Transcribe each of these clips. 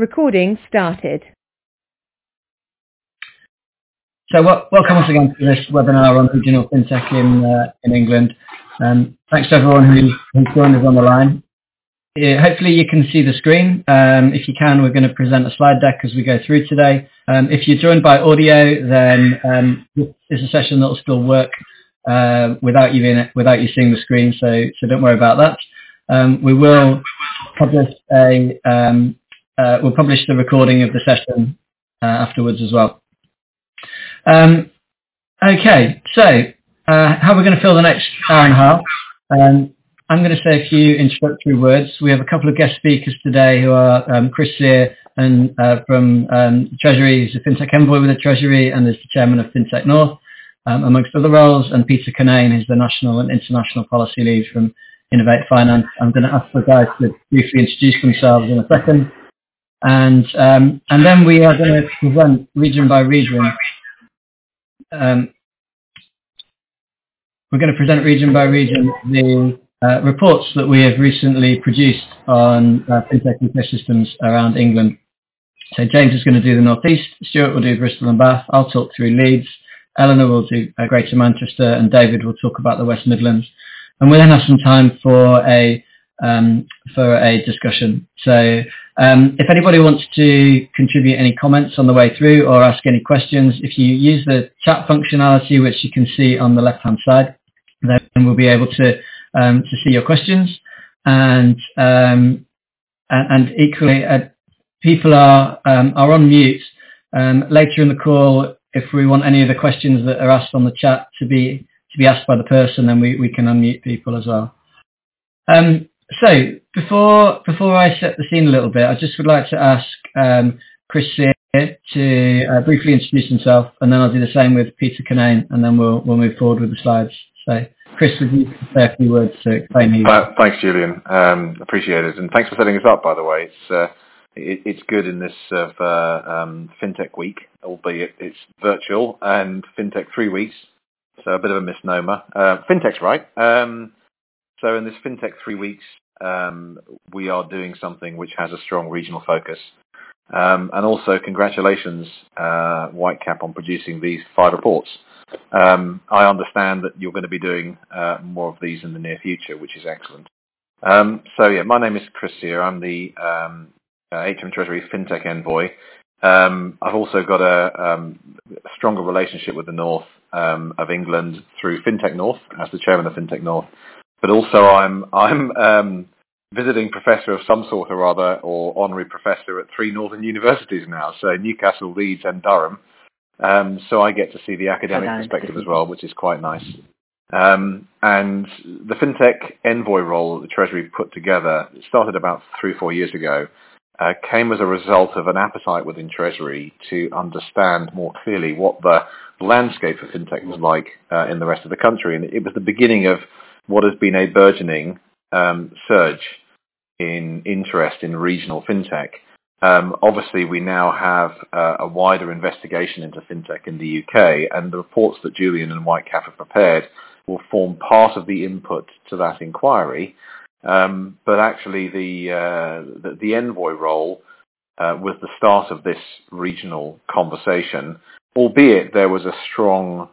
Recording started. So welcome once again to this webinar on regional fintech in England. Thanks to everyone who's joined us on the line. Hopefully you can see the screen. If you can, we're going to present a slide deck as we go through today. If you're joined by audio, then this is a session that will still work without you seeing the screen. So don't worry about that. We will publish we'll publish the recording of the session afterwards as well. Okay, so how we're going to fill the next hour and a half. I'm going to say a few introductory words. We have a couple of guest speakers today who are Chris Sear and from Treasury, who's a FinTech envoy with the Treasury and is the chairman of FinTech North, amongst other roles, and Peter Kinane, who's the national and international policy lead from Innovate Finance. I'm going to ask the guys to briefly introduce themselves in a second. And then we are going to present region by region. We're going to present region by region the reports that we have recently produced on fintech ecosystems around England. So James is going to do the North East, Stuart will do Bristol and Bath, I'll talk through Leeds, Eleanor will do Greater Manchester, and David will talk about the West Midlands. And we'll then have some time for a discussion. So if anybody wants to contribute any comments on the way through or ask any questions, if you use the chat functionality, which you can see on the left-hand side, then we'll be able to see your questions. And equally, people are on mute. Later in the call, if we want any of the questions that are asked on the chat to be asked by the person, then we can unmute people as well. So before I set the scene a little bit, I just would like to ask Chris Sear to briefly introduce himself, and then I'll do the same with Peter Kinane, and then we'll move forward with the slides. So Chris, would you say a few words to explain who you are? Thanks, Julian. Appreciate it, and thanks for setting us up. By the way, it's good in this FinTech week, albeit it's virtual, and FinTech 3 weeks, so a bit of a misnomer. FinTech's right. So in this FinTech 3 weeks, we are doing something which has a strong regional focus. And also congratulations, Whitecap, on producing these 5 reports. I understand that you're going to be doing more of these in the near future, which is excellent. My name is Chris Sear. I'm the HM Treasury FinTech envoy. I've also got a stronger relationship with the North of England through FinTech North as the chairman of FinTech North. But also I'm visiting professor of some sort or other, or honorary professor at 3 northern universities now, so Newcastle, Leeds and Durham. So I get to see the academic perspective as well, which is quite nice. And the FinTech envoy role that the Treasury put together, it started about 3 or 4 years ago, came as a result of an appetite within Treasury to understand more clearly what the landscape for FinTech was like in the rest of the country. And it was the beginning of what has been a burgeoning surge in interest in regional fintech. Obviously, we now have a wider investigation into fintech in the UK, and the reports that Julian and Whitecap have prepared will form part of the input to that inquiry. But actually, the envoy role was the start of this regional conversation, albeit there was a strong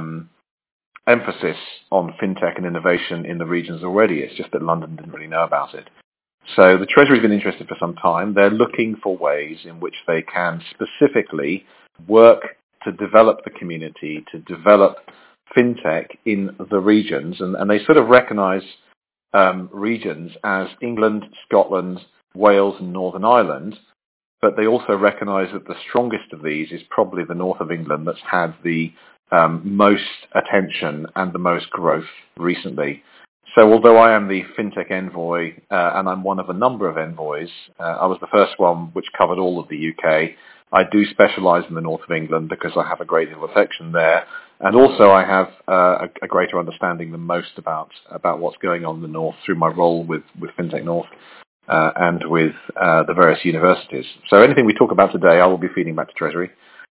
emphasis on fintech and innovation in the regions already. It's just that London didn't really know about it. So the Treasury's been interested for some time. They're looking for ways in which they can specifically work to develop the community, to develop fintech in the regions. And they sort of recognise regions as England, Scotland, Wales and Northern Ireland. But they also recognise that the strongest of these is probably the north of England that's had the most attention and the most growth recently. So although I am the FinTech envoy and I'm one of a number of envoys, I was the first one which covered all of the UK. I do specialise in the north of England because I have a great deal of affection there, and also I have a greater understanding than most about what's going on in the north through my role with FinTech North and with the various universities. So anything we talk about today, I will be feeding back to Treasury.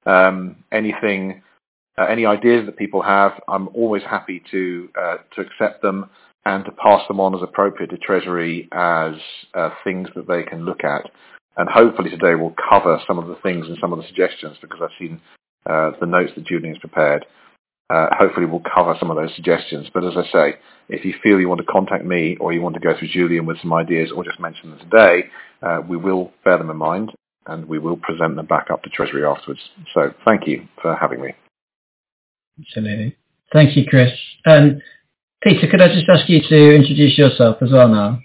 Any ideas that people have, I'm always happy to accept them and to pass them on as appropriate to Treasury as things that they can look at. And hopefully today we'll cover some of the things and some of the suggestions, because I've seen the notes that Julian has prepared. Hopefully we'll cover some of those suggestions. But as I say, if you feel you want to contact me or you want to go through Julian with some ideas or just mention them today, we will bear them in mind and we will present them back up to Treasury afterwards. So thank you for having me. Absolutely. Thank you, Chris. Peter, could I just ask you to introduce yourself as well now?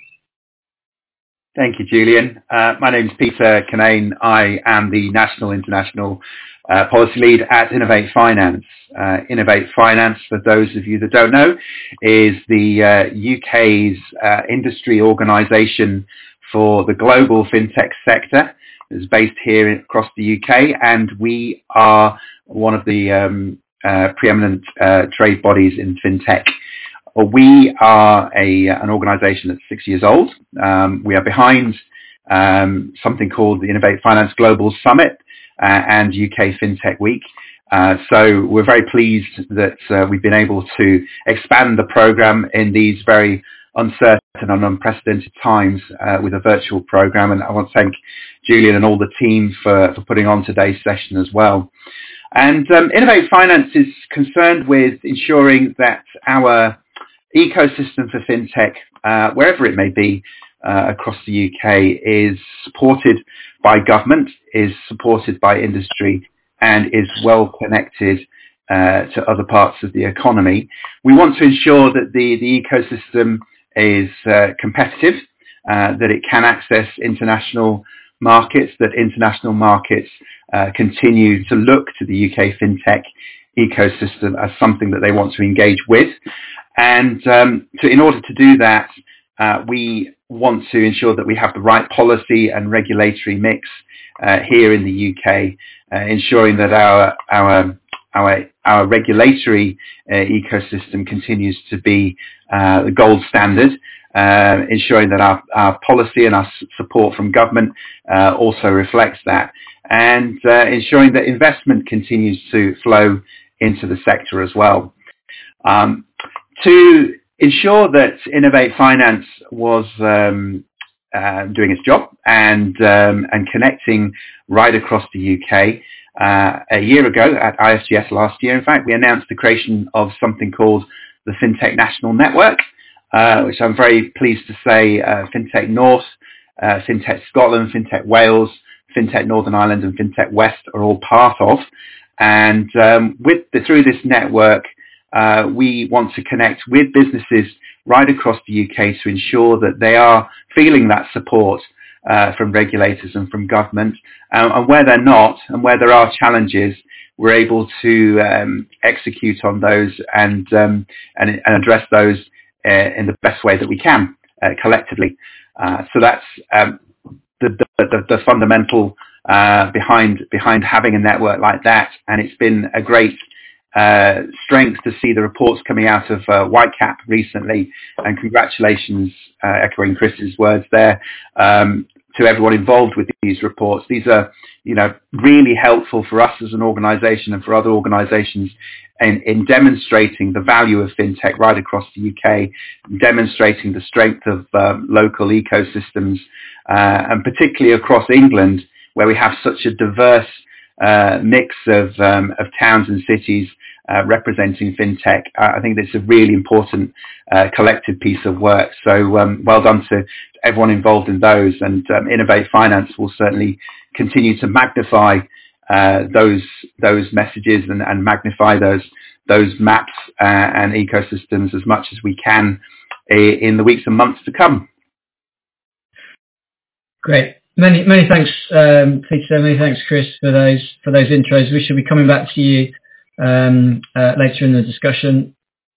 Thank you, Julian. My name is Peter Kinane. I am the National International Policy Lead at Innovate Finance. Innovate Finance, for those of you that don't know, is the UK's industry organisation for the global fintech sector. It's based here across the UK, and we are one of the preeminent trade bodies in fintech. We are an organisation that's 6 years old. We are behind something called the Innovate Finance Global Summit and UK FinTech Week. So we're very pleased that we've been able to expand the programme in these very uncertain and unprecedented times with a virtual programme. And I want to thank Julian and all the team for putting on today's session as well. And Innovate Finance is concerned with ensuring that our ecosystem for fintech, wherever it may be across the UK, is supported by government, is supported by industry, and is well connected to other parts of the economy. We want to ensure that the ecosystem is competitive, that it can access international markets, that international markets continue to look to the UK fintech ecosystem as something that they want to engage with. And in order to do that, we want to ensure that we have the right policy and regulatory mix here in the UK, ensuring that our regulatory ecosystem continues to be the gold standard, ensuring that our policy and our support from government also reflects that, and ensuring that investment continues to flow into the sector as well. To ensure that Innovate Finance was doing its job and connecting right across the UK, a year ago at ISGS last year, in fact, we announced the creation of something called the FinTech National Network, which I'm very pleased to say FinTech North, FinTech Scotland, FinTech Wales, FinTech Northern Ireland and FinTech West are all part of. And through this network, we want to connect with businesses right across the UK to ensure that they are feeling that support from regulators and from government. And where they're not, and where there are challenges, we're able to execute on those and address those in the best way that we can collectively. So that's the fundamental behind having a network like that. And it's been a great strength to see the reports coming out of Whitecap recently, and congratulations, echoing Chris's words there, to everyone involved with these reports. These are, really helpful for us as an organisation and for other organisations in demonstrating the value of fintech right across the UK, demonstrating the strength of local ecosystems, and particularly across England, where we have such a diverse mix of towns and cities representing fintech. I think that's a really important collective piece of work. So well done to everyone involved in those, and Innovate Finance will certainly continue to magnify those messages and magnify those maps and ecosystems as much as we can in the weeks and months to come. Great. Many thanks, Peter. Many thanks, Chris, for those intros. We shall be coming back to you later in the discussion.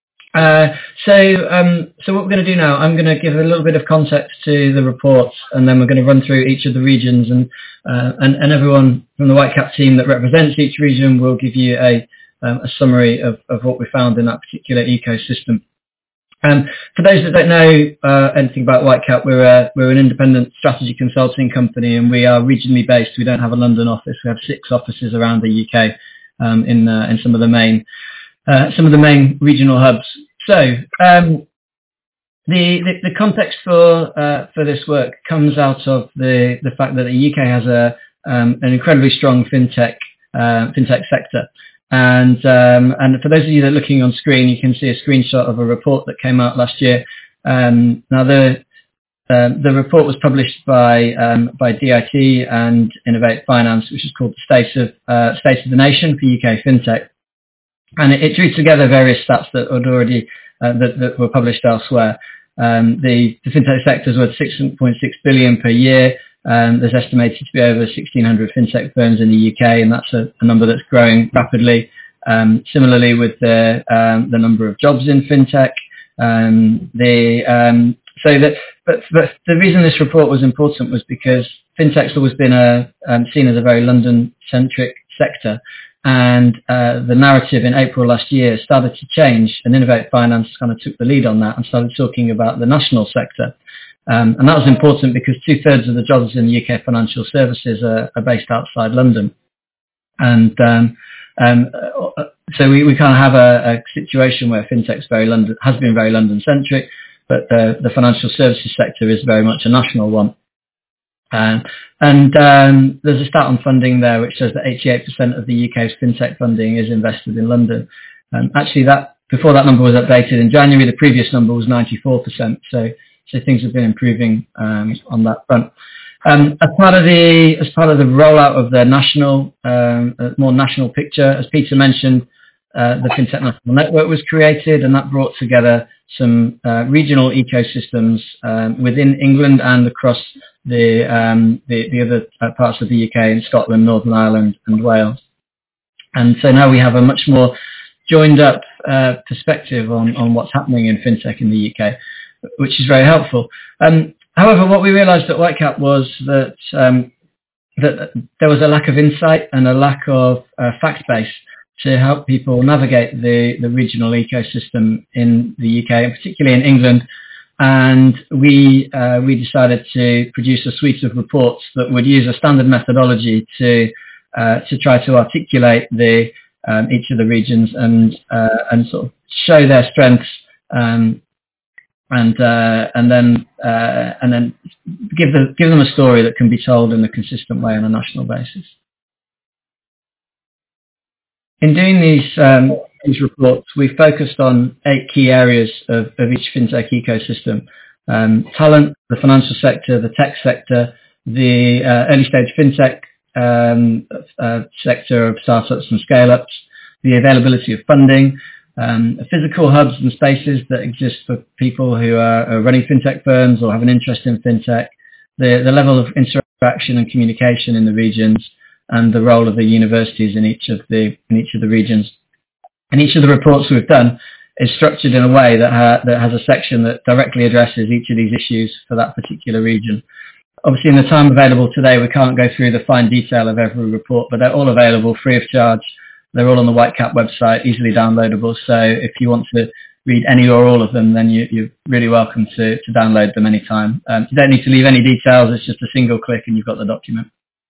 So what we're going to do now, I'm going to give a little bit of context to the reports, and then we're going to run through each of the regions, and everyone from the Whitecap team that represents each region will give you a summary of what we found in that particular ecosystem. For those that don't know anything about Whitecap, we're an independent strategy consulting company, and we are regionally based. We don't have a London office. We have 6 offices around the UK in some of the main regional hubs. So The context for this work comes out of the fact that the UK has an incredibly strong fintech sector, and for those of you that are looking on screen, you can see a screenshot of a report that came out last year. Now the report was published by DIT and Innovate Finance, which is called the State of the Nation for UK FinTech, and it drew together various stats that had already that were published elsewhere. The fintech sector is worth 6.6 billion per year. There's estimated to be over 1,600 fintech firms in the UK, and that's a number that's growing rapidly. Similarly, with the number of jobs in fintech, but the reason this report was important was because fintech's always been seen as a very London-centric sector. And the narrative in April last year started to change, and Innovate Finance kind of took the lead on that and started talking about the national sector. And that was important because 2/3 of the jobs in the UK financial services are based outside London. And so we kind of have a situation where fintech's has been very London-centric, but the financial services sector is very much a national one. There's a stat on funding there which says that 88% of the UK's fintech funding is invested in London. Actually, before that number was updated in January, the previous number was 94%. So things have been improving on that front. As part of the rollout of the more national picture, as Peter mentioned, the FinTech National Network was created, and that brought together some regional ecosystems within England and across the other parts of the UK in Scotland, Northern Ireland and Wales. And so now we have a much more joined up perspective on what's happening in FinTech in the UK, which is very helpful. However, what we realised at Whitecap was that there was a lack of insight and a lack of fact base to help people navigate the regional ecosystem in the UK, and particularly in England. And we decided to produce a suite of reports that would use a standard methodology to try to articulate each of the regions and sort of show their strengths and then give them a story that can be told in a consistent way on a national basis. In doing these reports, we focused on 8 key areas of each fintech ecosystem: talent, the financial sector, the tech sector, the early stage fintech sector of startups and scale-ups, the availability of funding, physical hubs and spaces that exist for people who are running fintech firms or have an interest in fintech, the level of interaction and communication in the regions, and the role of the universities in each of the regions. And each of the reports we've done is structured in a way that has a section that directly addresses each of these issues for that particular region. Obviously, in the time available today, we can't go through the fine detail of every report, but they're all available free of charge. They're all on the Whitecap website, easily downloadable. So if you want to read any or all of them, then you're really welcome to download them anytime. You don't need to leave any details. It's just a single click and you've got the document.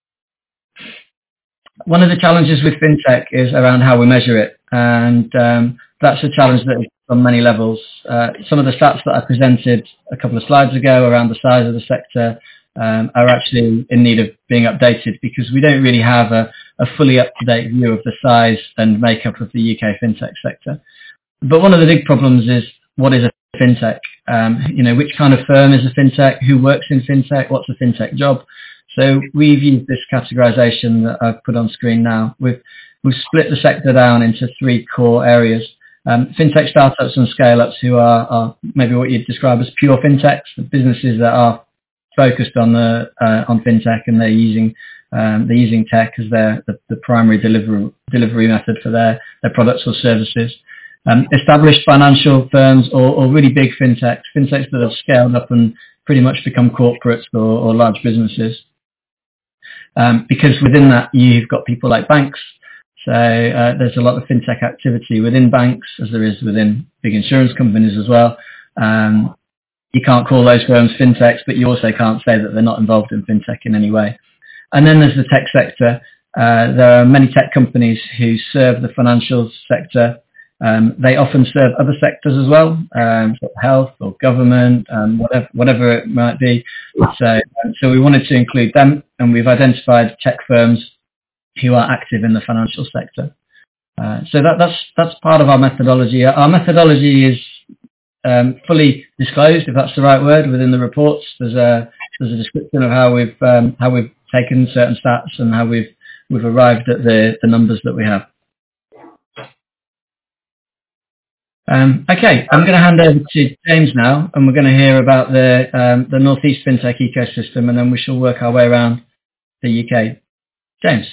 One of the challenges with fintech is around how we measure it, and that's a challenge that is on many levels. Some of the stats that I presented a couple of slides ago around the size of the sector are actually in need of being updated because we don't really have a fully up-to-date view of the size and makeup of the UK fintech sector. But one of the big problems is, what is a fintech? Which kind of firm is a fintech? Who works in fintech? What's a fintech job? So we've used this categorization that I've put on screen now. We've split the sector down into 3 core areas. Fintech startups and scale-ups, who are maybe what you'd describe as pure fintechs, the businesses that are focused on fintech, and they're using tech as the primary delivery method for their products or services. Established financial firms or really big fintechs that have scaled up and pretty much become corporates or large businesses. Because within that, you've got people like banks. So there's a lot of fintech activity within banks, as there is within big insurance companies as well. You can't call those firms fintechs, but you also can't say that they're not involved in fintech in any way. And then there's the tech sector. There are many tech companies who serve the financial sector, They often serve other sectors as well, sort of health or government, whatever it might be. So we wanted to include them, and we've identified tech firms who are active in the financial sector. So that's part of our methodology. Our methodology is fully disclosed, if that's the right word, within the reports. There's a description of how we've taken certain stats and how we've arrived at the numbers that we have. Okay, I'm going to hand over to James now, and we're going to hear about the North East FinTech ecosystem, and then we shall work our way around the UK. James.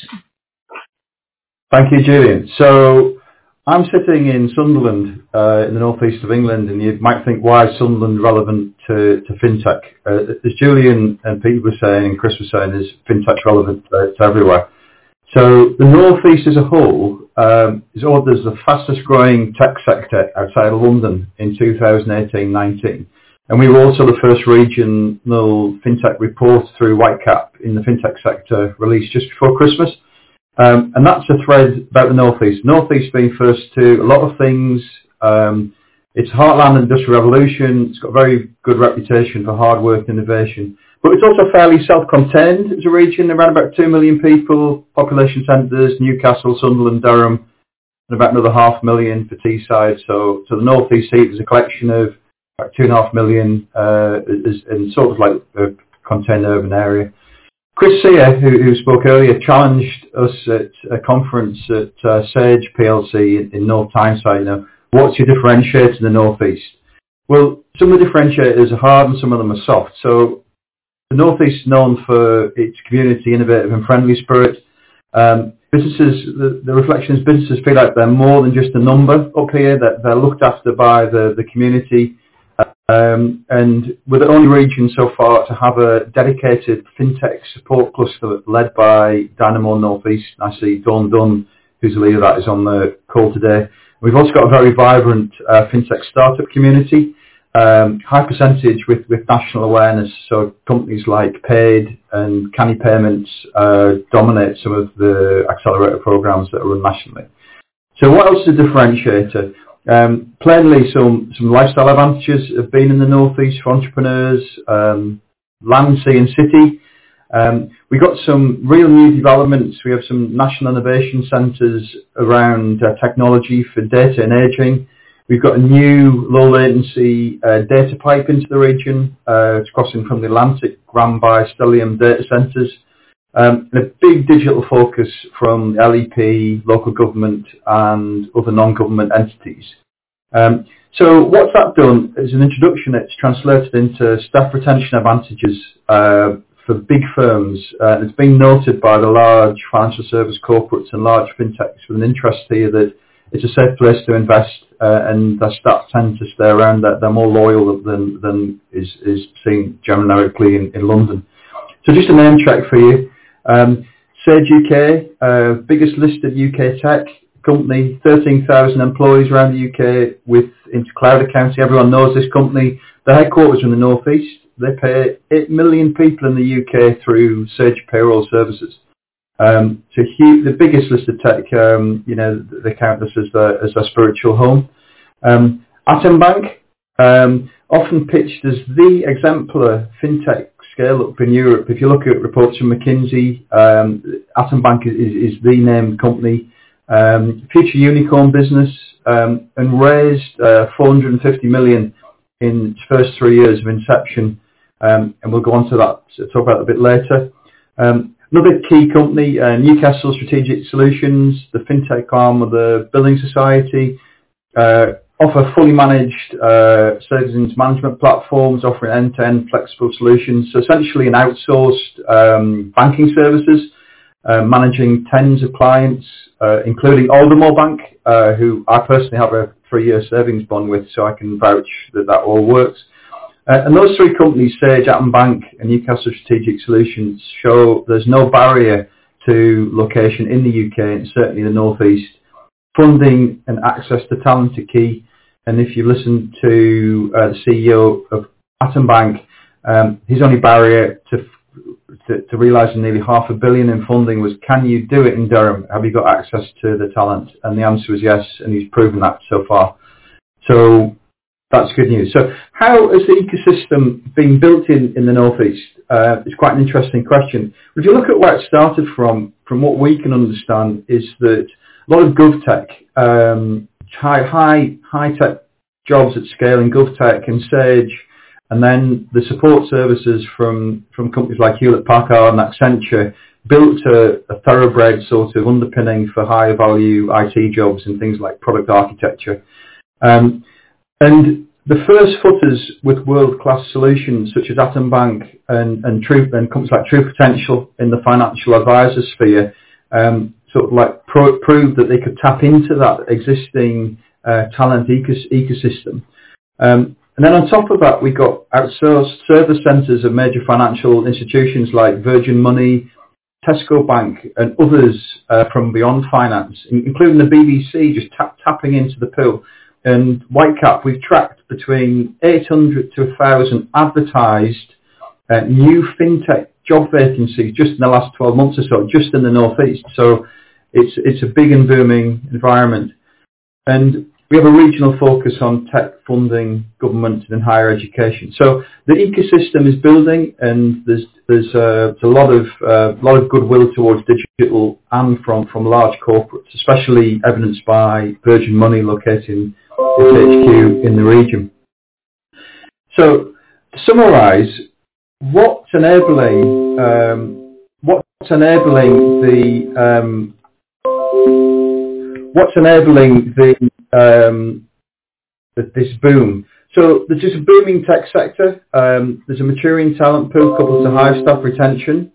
Thank you, Julian. So I'm sitting in Sunderland, in the northeast of England, and you might think, why is Sunderland relevant to FinTech? As Julian and Pete were saying, and Chris was saying, is FinTech's relevant to everywhere. So the northeast as a whole is ordered as the fastest growing tech sector outside of London in 2018-19. And we were also the first regional FinTech report through Whitecap in the FinTech sector released just before Christmas. And that's a thread about the northeast. Northeast being first to a lot of things. It's heartland of the Industrial Revolution. It's got a very good reputation for hard work and innovation. But it's also fairly self-contained as a region, around about 2 million people, population centres, Newcastle, Sunderland, Durham, and about another 500,000 for Teesside. So the North East seat is a collection of about 2.5 million in sort of like a contained urban area. Chris Sear, who spoke earlier, challenged us at a conference at Sage PLC in North Tyneside. What's your differentiator in the North East? Well, some of the differentiators are hard and some of them are soft. So the North East is known for its community, innovative and friendly spirit. Businesses, the reflection is businesses feel like they're more than just a number up here, that they're looked after by the community. And we're the only region so far to have a dedicated FinTech support cluster led by Dynamo North East. I see Dawn Dunn, who's the leader of that, is on the call today. We've also got a very vibrant FinTech startup community. High percentage with national awareness, so companies like Paid and Canny Payments dominate some of the accelerator programs that are run nationally. So what else is a differentiator? Plainly, some lifestyle advantages have been in the northeast for entrepreneurs, land, sea and city. We've got some real new developments. We have some national innovation centres around technology for data and ageing. We've got a new low-latency data pipe into the region. It's crossing from the Atlantic, run by Stellium Data Centres. And a big digital focus from LEP, local government and other non-government entities. So what's that done? As an introduction, it's translated into staff retention advantages for big firms. It's been noted by the large financial service corporates and large fintechs with an interest here that it's a safe place to invest, and their staff tend to stay around. That they're more loyal than is seen generically in London. So just a name check for you. Sage UK, biggest listed UK tech company, 13,000 employees around the UK with into cloud accounting. Everyone knows this company. The headquarters are in the North East. They pay 8 million people in the UK through Sage Payroll Services. So the biggest listed tech, they count this as their spiritual home. Atom Bank, often pitched as the exemplar fintech scale-up in Europe. If you look at reports from McKinsey, Atom Bank is the named company. Future unicorn business, and raised 450 million in its first 3 years of inception. And we'll go on to that, talk about it a bit later. Another key company, Newcastle Strategic Solutions, the fintech arm of the Building Society, offer fully managed savings management platforms, offering end-to-end flexible solutions. So essentially an outsourced banking services, managing tens of clients, including Aldermore Bank, who I personally have a 3-year savings bond with, so I can vouch that all works. And those three companies, Sage, Atom Bank and Newcastle Strategic Solutions, show there's no barrier to location in the UK and certainly the North East. Funding and access to talent are key. And if you listen to the CEO of Atom Bank, his only barrier to to realising nearly $500 million in funding was, can you do it in Durham? Have you got access to the talent? And the answer was yes, and he's proven that so far. So that's good news. So how has the ecosystem been built in the North East? It's quite an interesting question. If you look at where it started from what we can understand is that a lot of GovTech, high-tech jobs at scale in GovTech and Sage, and then the support services from companies like Hewlett-Packard and Accenture built a thoroughbred sort of underpinning for higher value IT jobs and things like product architecture. And the first footers with world-class solutions such as Atom Bank and companies like True Potential in the financial advisor sphere sort of like proved that they could tap into that existing talent ecosystem. And then on top of that, we got outsourced service centres of major financial institutions like Virgin Money, Tesco Bank and others from beyond finance, including the BBC, just tapping into the pool. And Whitecap, we've tracked between 800 to 1,000 advertised new fintech job vacancies just in the last 12 months or so, just in the Northeast. So it's a big and booming environment. And we have a regional focus on tech funding, government and higher education. So the ecosystem is building, and there's a lot of goodwill towards digital and from large corporates, especially evidenced by Virgin Money locating its HQ in the region. So to summarise, what's enabling this boom? So there's just a booming tech sector. There's a maturing talent pool coupled to high staff retention.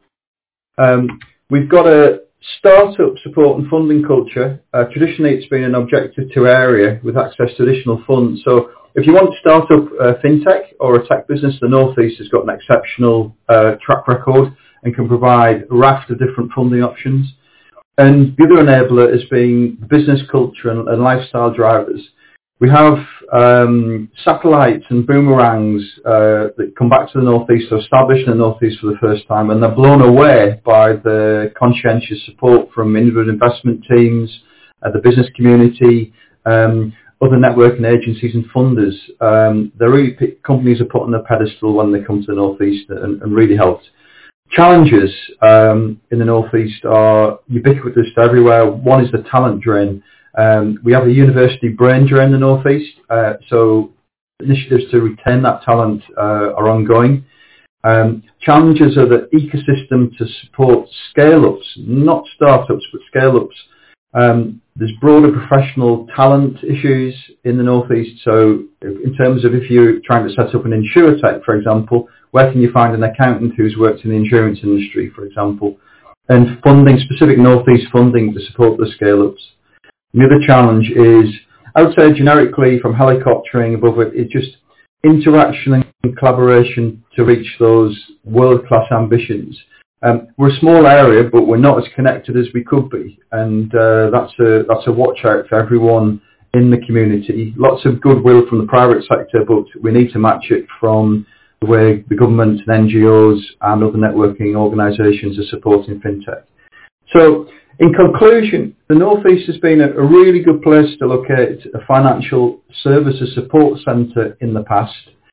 We've got a startup support and funding culture. Traditionally, it's been an objective to area with access to additional funds. So if you want to start up a fintech or a tech business, the North East has got an exceptional track record and can provide a raft of different funding options. And the other enabler has been business culture and lifestyle drivers. We have satellites and boomerangs that come back to the North East, or established in the North East for the first time, and they're blown away by the conscientious support from individual investment teams, the business community, other networking agencies and funders. Companies are put on a pedestal when they come to the North East and really helped. Challenges in the North East are ubiquitous to everywhere. One is the talent drain. We have a university brain drain in the North East, so initiatives to retain that talent are ongoing. Challenges are the ecosystem to support scale-ups, not startups, but scale-ups. There's broader professional talent issues in the North East, so in terms of if you're trying to set up an insurtech, for example, where can you find an accountant who's worked in the insurance industry, for example? And funding, specific North East funding to support the scale-ups. The other challenge is, I would say generically from helicoptering above it, it's just interaction and collaboration to reach those world-class ambitions. We're a small area, but we're not as connected as we could be, and that's a watch out for everyone in the community. Lots of goodwill from the private sector, but we need to match it from the way the government and NGOs and other networking organisations are supporting fintech. So, in conclusion, the North East has been a really good place to locate a financial services support centre in the past.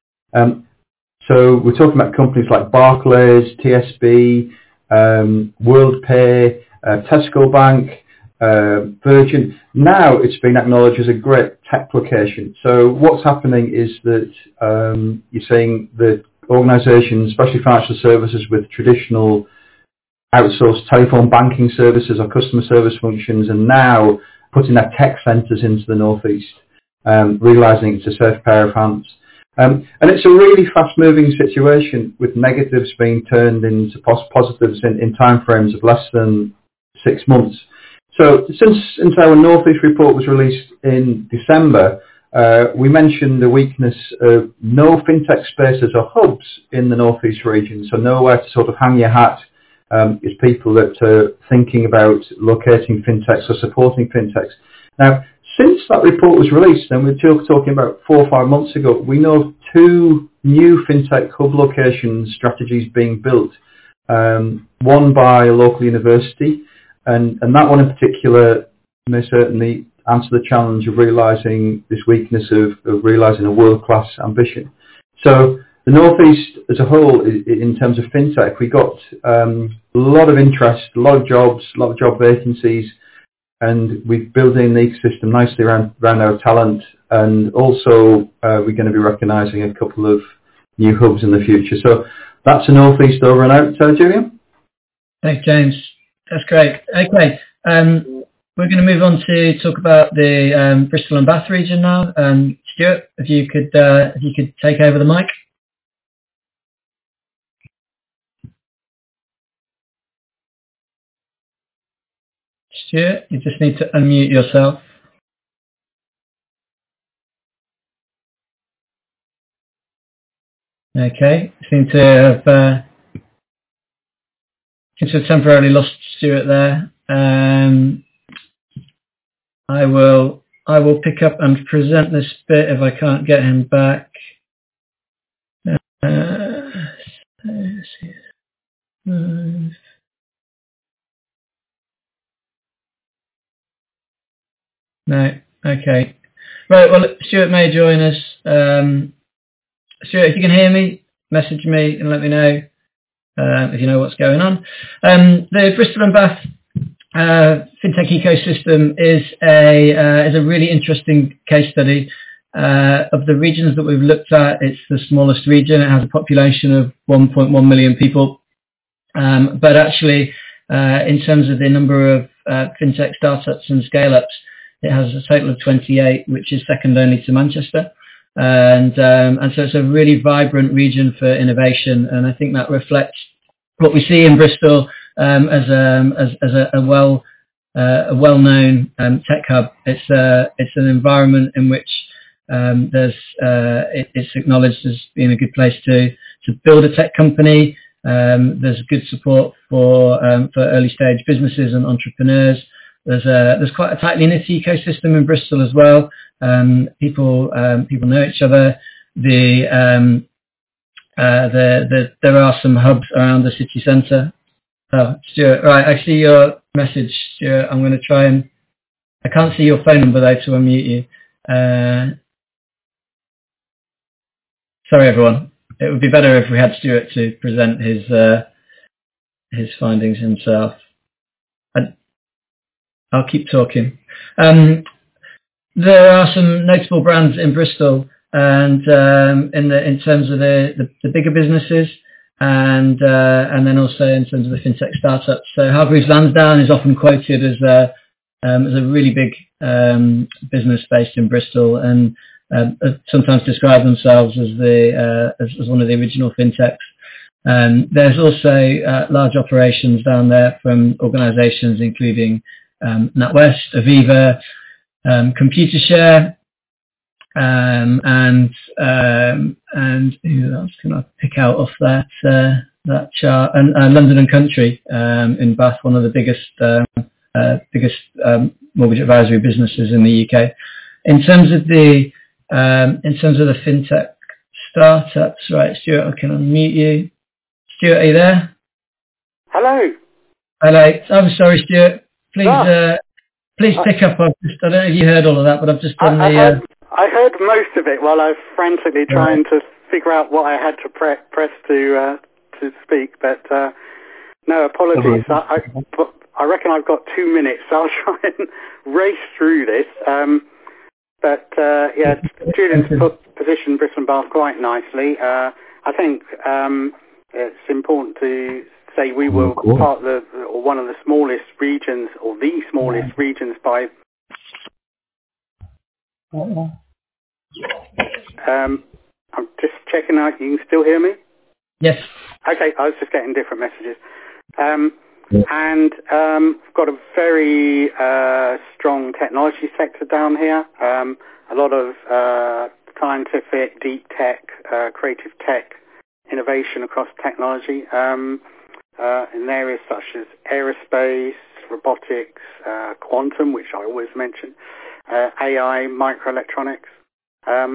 So we're talking about companies like Barclays, TSB, WorldPay, Tesco Bank, Virgin. Now it's been acknowledged as a great tech location. So what's happening is that you're seeing that organisations, especially financial services with traditional outsourced telephone banking services or customer service functions, and now putting their tech centres into the North East, realising it's a safe pair of hands. And it's a really fast-moving situation with negatives being turned into positives in timeframes of less than 6 months. So since our North East report was released in December, we mentioned the weakness of no fintech spaces or hubs in the North East region, so nowhere to sort of hang your hat. Is people that are thinking about locating fintechs or supporting fintechs. Now, since that report was released, and we're talking about 4 or 5 months ago, we know of 2 new fintech hub location strategies being built. one by a local university, and that one in particular may certainly answer the challenge of realising this weakness of realising a world-class ambition. So the North East as a whole, in terms of fintech, we got a lot of interest, a lot of jobs, a lot of job vacancies, and we've built in the ecosystem nicely around our talent, and also we're going to be recognising a couple of new hubs in the future. So that's the North East over and out, Julian. Thanks, James. That's great. Okay, we're going to move on to talk about the Bristol and Bath region now. Stuart, if you could take over the mic. Stuart, you just need to unmute yourself. Okay, seem to have temporarily lost Stuart there. I will pick up and present this bit if I can't get him back. No, okay. Right, well, Stuart may join us. Stuart, if you can hear me, message me and let me know if you know what's going on. The Bristol and Bath fintech ecosystem is a really interesting case study. Of the regions that we've looked at, it's the smallest region. It has a population of 1.1 million people. But actually, in terms of the number of fintech startups and scale-ups, it has a total of 28, which is second only to Manchester. And so it's a really vibrant region for innovation, and I think that reflects what we see in Bristol as a well-known tech hub. It's an environment in which it's acknowledged as being a good place to build a tech company. There's good support for early stage businesses and entrepreneurs. There's quite a tightly knit ecosystem in Bristol as well. People know each other. There are some hubs around the city centre. Oh, Stuart, right, I see your message, Stuart. I'm going to try and... I can't see your phone number though to unmute you. Sorry everyone. It would be better if we had Stuart to present his findings himself. I'll keep talking. There are some notable brands in Bristol, and in terms of the bigger businesses, and then also in terms of the fintech startups. So Hargreaves Lansdown is often quoted as a really big business based in Bristol, and sometimes describe themselves as one of the original fintechs. There's also large operations down there from organisations including NatWest, Aviva, Computershare, and who else can I pick out off that chart? And London and Country in Bath, one of the biggest mortgage advisory businesses in the UK. In terms of the fintech startups, right, Stuart, I can unmute you. Stuart, are you there? Hello. Hello. I'm sorry, Stuart. Please pick up. I don't know if you heard all of that, but I've just done I heard most of it while I was frantically trying to figure out what I had to press to speak. But no, apologies. I reckon I've got 2 minutes, so I'll try and race through this. Yeah, Julian's positioned Bristol and Bath quite nicely. I think it's important to say we were part of one of the smallest regions, or the smallest regions by... I'm just checking out. You can still hear me? Yes. Okay, I was just getting different messages. And we've got a very strong technology sector down here. A lot of scientific, deep tech, creative tech innovation across technology. In areas such as aerospace, robotics, quantum, which I always mention, AI, microelectronics.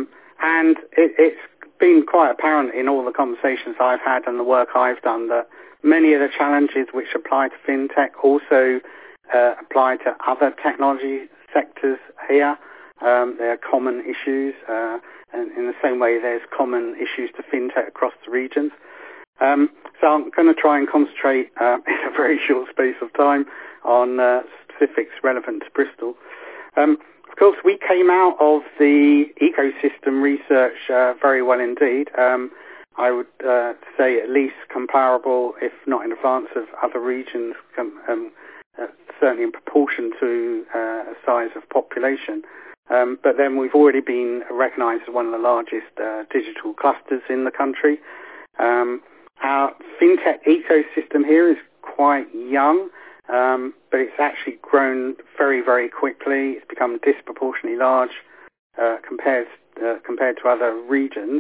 And it's been quite apparent in all the conversations I've had and the work I've done that Many of the challenges which apply to fintech also apply to other technology sectors here. There are common issues, and in the same way there's common issues to fintech across the regions. So I'm going to try and concentrate in a very short space of time on specifics relevant to Bristol. Of course, we came out of the ecosystem research very well indeed. I would say at least comparable, if not in advance of other regions, certainly in proportion to size of population. But then we've already been recognised as one of the largest digital clusters in the country. Our fintech ecosystem here is quite young, but it's actually grown very, very quickly. It's become disproportionately large compared to other regions.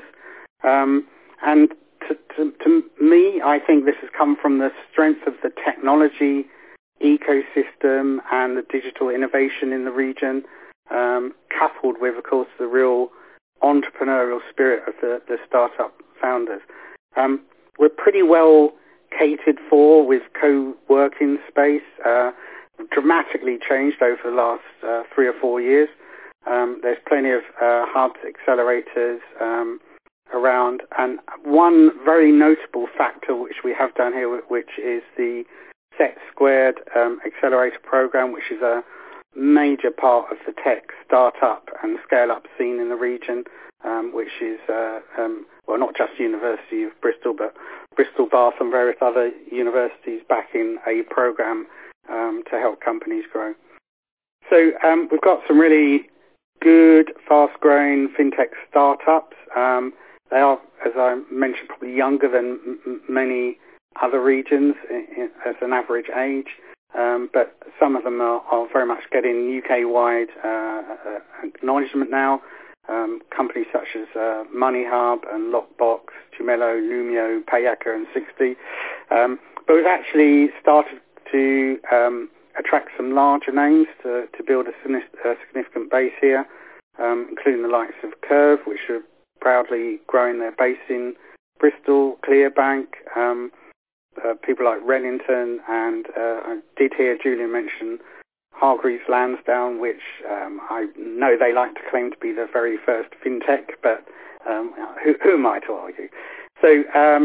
And to me, I think this has come from the strength of the technology ecosystem and the digital innovation in the region, coupled with, of course, the real entrepreneurial spirit of the startup founders. We're pretty well catered for with co-working space, dramatically changed over the last 3 or 4 years. There's plenty of hubs, accelerators around, and one very notable factor which we have down here, which is the Set Squared accelerator program, which is a major part of the tech startup and scale-up scene in the region, which is, well, not just University of Bristol, but Bristol, Bath and various other universities backing a program to help companies grow. So we've got some really good, fast-growing fintech startups. They are, as I mentioned, probably younger than many other regions as an average age, but some of them are very much getting UK-wide acknowledgement now. Companies such as MoneyHub and Lockbox, Tumelo, Lumio, Payaka and 60. But we've actually started to attract some larger names to build a significant base here, including the likes of Curve, which are proudly growing their base in Bristol, Clearbank, people like Rennington, and I did hear Julian mention Hargreaves Lansdown, which I know they like to claim to be the very first fintech, but who am I to argue? So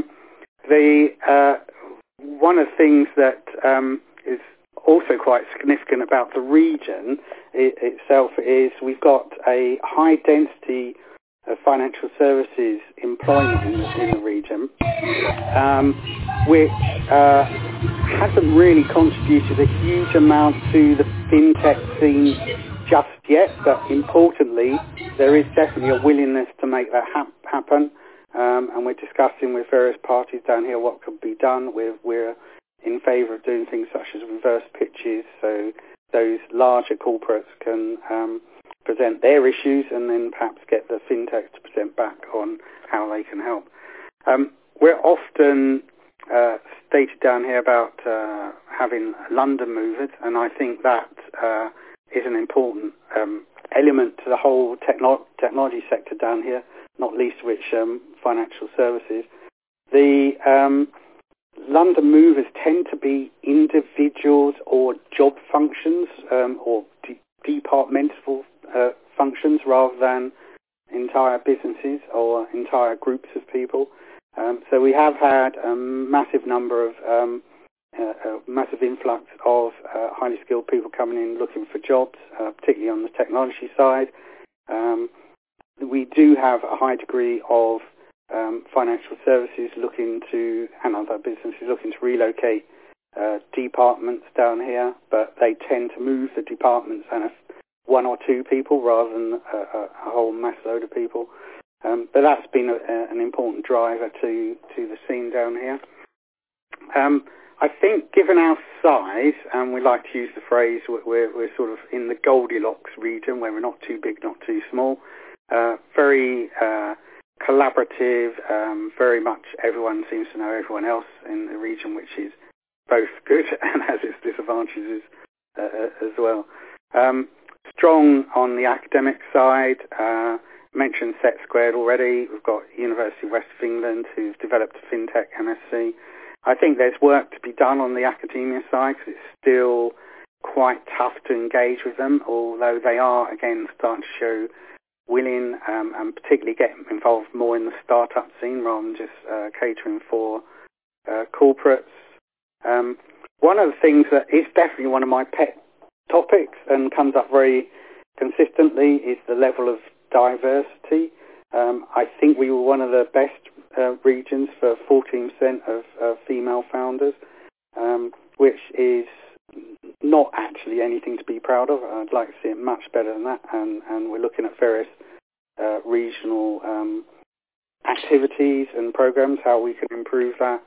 one of the things that is also quite significant about the region itself is we've got a high density of financial services employment in the region, which hasn't really contributed a huge amount to the fintech scene just yet, but importantly, there is definitely a willingness to make that happen, and we're discussing with various parties down here what could be done. We're in favour of doing things such as reverse pitches, so those larger corporates can present their issues and then perhaps get the fintechs to present back on how they can help. We're often stated down here about having London movers, and I think that is an important element to the whole technology sector down here, not least which financial services. The London movers tend to be individuals or job functions or departmental functions rather than entire businesses or entire groups of people. So we have had a massive number of massive influx of highly skilled people coming in looking for jobs, particularly on the technology side. We do have a high degree of financial services and other businesses looking to relocate departments down here, but they tend to move the departments and one or two people rather than a whole mass load of people. But that's been an important driver to the scene down here. I think given our size, and we like to use the phrase, we're sort of in the Goldilocks region where we're not too big, not too small, very collaborative, very much everyone seems to know everyone else in the region, which is both good and has its disadvantages as well. Strong on the academic side, mentioned Set Squared already. We've got University of West of England, who's developed a FinTech MSc. I think there's work to be done on the academia side, because it's still quite tough to engage with them, although they are, again, starting to show willing and particularly get involved more in the startup scene rather than just catering for corporates. One of the things that is definitely one of my pet topics and comes up very consistently is the level of diversity. I think we were one of the best regions for 14% of female founders, which is not actually anything to be proud of. I'd like to see it much better than that, and we're looking at various regional activities and programs, how we can improve that.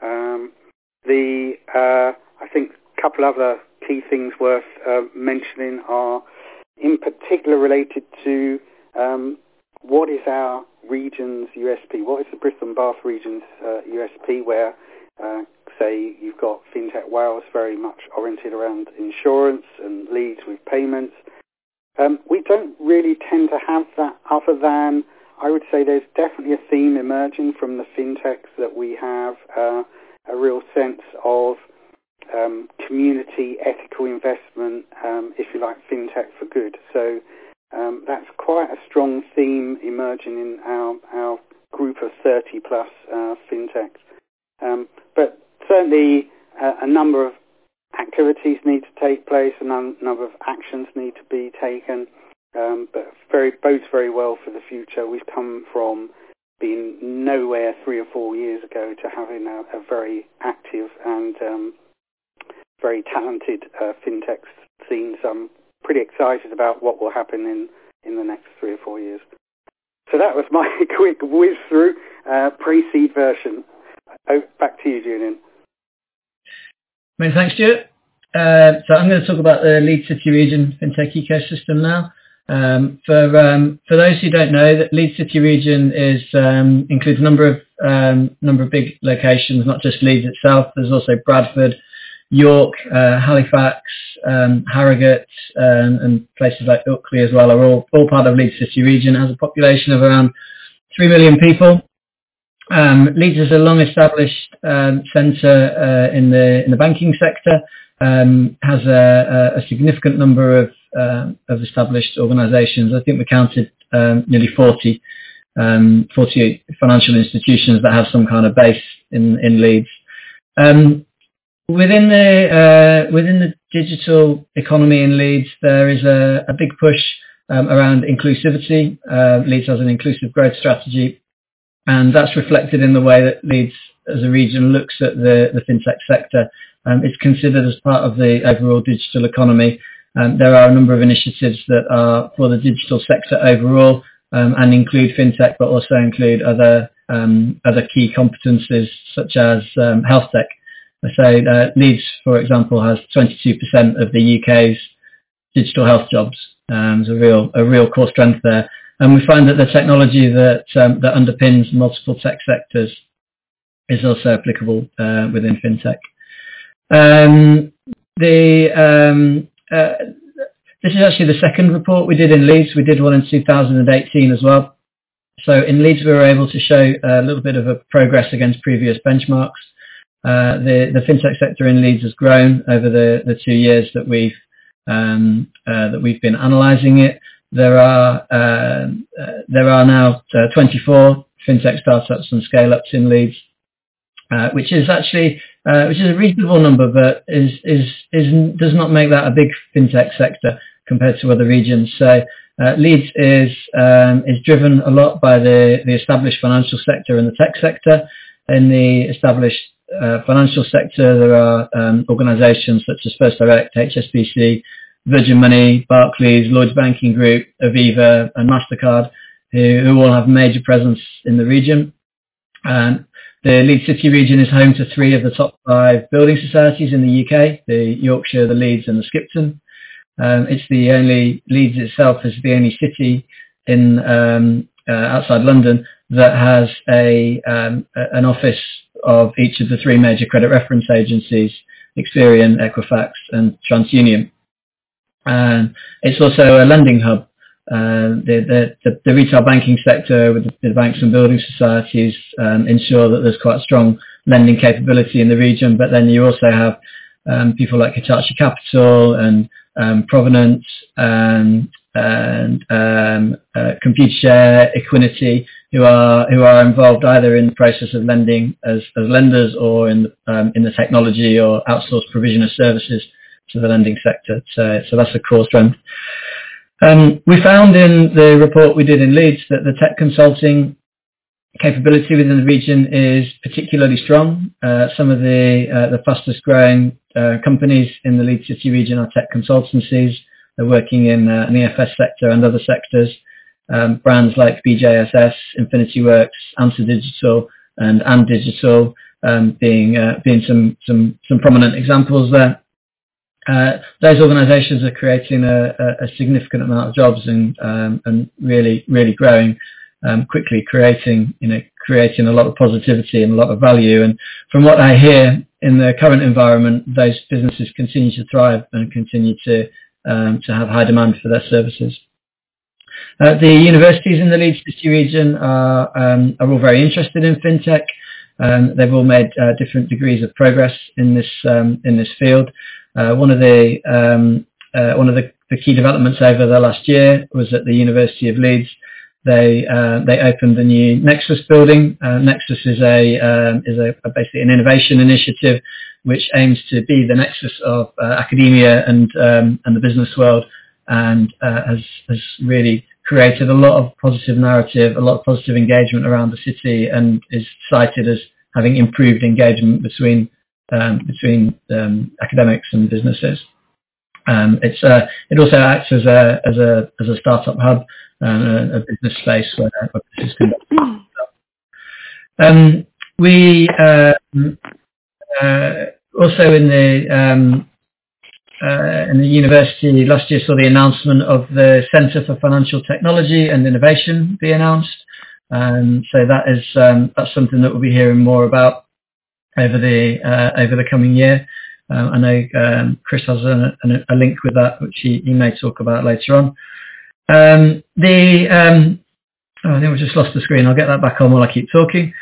I think a couple other key things worth mentioning are in particular related to what is our region's USP? What is the Bristol and Bath region's USP, where, say, you've got FinTech Wales very much oriented around insurance and Leeds with payments. We don't really tend to have that, other than I would say there's definitely a theme emerging from the FinTechs that we have a real sense of community ethical investment, if you like, FinTech for good. So that's quite a strong theme emerging in our group of 30 plus FinTechs. But certainly a number of activities need to take place, a number of actions need to be taken, but bodes very well for the future. We've come from being nowhere 3 or 4 years ago to having a very active and very talented FinTech scene. So I'm pretty excited about what will happen in the next 3 or 4 years. So that was my quick whiz through pre-seed version. Back to you, Julian. Many thanks, Stuart. So I'm going to talk about the Leeds City Region FinTech ecosystem now. For those who don't know, that Leeds City Region includes a number of big locations, not just Leeds itself. There's also Bradford, York, Halifax, Harrogate, and places like Ilkley as well are all part of Leeds City Region. It has a population of around 3 million people. Leeds is a long-established centre in the banking sector. Has a significant number of established organisations. I think we counted nearly 40 financial institutions that have some kind of base in Leeds. Within the digital economy in Leeds, there is a big push around inclusivity. Leeds has an inclusive growth strategy, and that's reflected in the way that Leeds as a region looks at the FinTech sector. It's considered as part of the overall digital economy. There are a number of initiatives that are for the digital sector overall and include FinTech, but also include other key competencies such as health tech. So Leeds, for example, has 22% of the UK's digital health jobs. There's a real core strength there. And we find that the technology that underpins multiple tech sectors is also applicable within FinTech. This is actually the second report we did in Leeds. We did one in 2018 as well. So in Leeds, we were able to show a little bit of a progress against previous benchmarks. The FinTech sector in Leeds has grown over the 2 years that we've been analysing it. There are now 24 FinTech startups and scale-ups in Leeds, which is a reasonable number, but does not make that a big FinTech sector compared to other regions. So Leeds is driven a lot by the established financial sector and the tech sector. In the established financial sector, there are organisations such as First Direct, HSBC, Virgin Money, Barclays, Lloyds Banking Group, Aviva and MasterCard, who all have major presence in the region. The Leeds City Region is home to 3 of the top 5 building societies in the UK, the Yorkshire, the Leeds and the Skipton. Leeds itself is the only city in outside London that has an office of each of the 3 major credit reference agencies, Experian, Equifax and TransUnion. And it's also a lending hub. the retail banking sector with the banks and building societies ensure that there's quite strong lending capability in the region. But then you also have people like Hitachi Capital and Provenance and Computershare, Equinity, who are involved either in the process of lending as lenders or in the technology or outsourced provision of services to the lending sector. So that's a core strength. We found in the report we did in Leeds that the tech consulting capability within the region is particularly strong. Some of the fastest growing companies in the Leeds City region are tech consultancies. They're working in the EFS sector and other sectors. Brands like BJSS, Infinity Works, Answer Digital, and Digital being some prominent examples there. Those organisations are creating a significant amount of jobs and really growing quickly, creating a lot of positivity and a lot of value. And from what I hear in the current environment, those businesses continue to thrive and continue to have high demand for their services. The universities in the Leeds City region are all very interested in fintech. They've all made different degrees of progress in this field. One of the key developments over the last year was at the University of Leeds. They opened the new Nexus building. Nexus is basically an innovation initiative which aims to be the nexus of academia and the business world, and has really created a lot of positive narrative, a lot of positive engagement around the city, and is cited as having improved engagement between academics and businesses. It also acts as a startup hub and a business space where business can. We also in the university last year saw the announcement of the Centre for Financial Technology and Innovation be announced. So that's something that we'll be hearing more about over the coming year. I know Chris has a link with that, which he may talk about later on. I think we just lost the screen. I'll get that back on while I keep talking.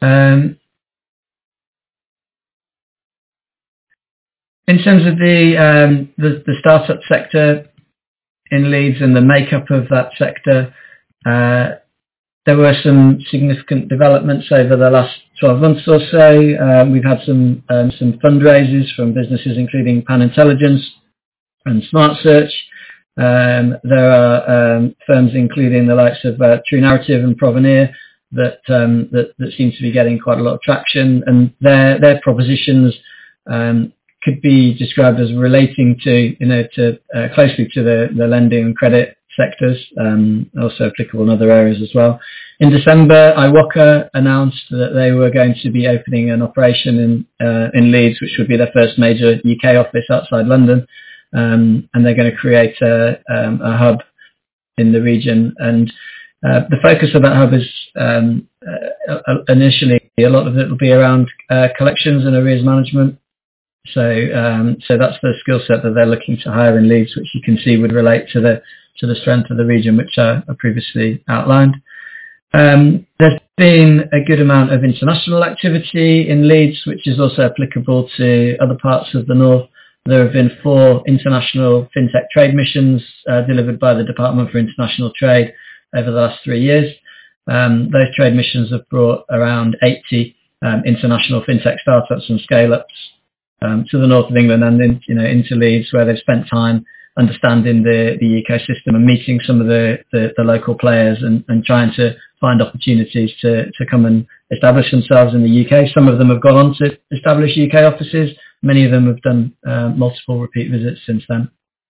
In terms of the startup sector in Leeds and the makeup of that sector, there were some significant developments over the last 12 months or so. We've had some fundraisers from businesses including Pan Intelligence and Smart Search. There are firms including the likes of True Narrative and Provenir that seem to be getting quite a lot of traction, and their propositions could be described as relating to closely to the lending and credit sectors, also applicable in other areas as well. In December, iWalker announced that they were going to be opening an operation in Leeds, which would be their first major UK office outside London, and they're going to create a hub in the region. And the focus of that hub is initially a lot of it will be around collections and arrears management. So that's the skill set that they're looking to hire in Leeds, which you can see would relate to the strength of the region, which I previously outlined. There's been a good amount of international activity in Leeds, which is also applicable to other parts of the north. There have been 4 international fintech trade missions delivered by the Department for International Trade over the last 3 years. Those trade missions have brought around 80 international fintech startups and scale-ups to the north of England and into Leeds, where they've spent time understanding the ecosystem and meeting some of the local players and trying to find opportunities to come and establish themselves in the UK. Some of them have gone on to establish UK offices. Many of them have done multiple repeat visits since then.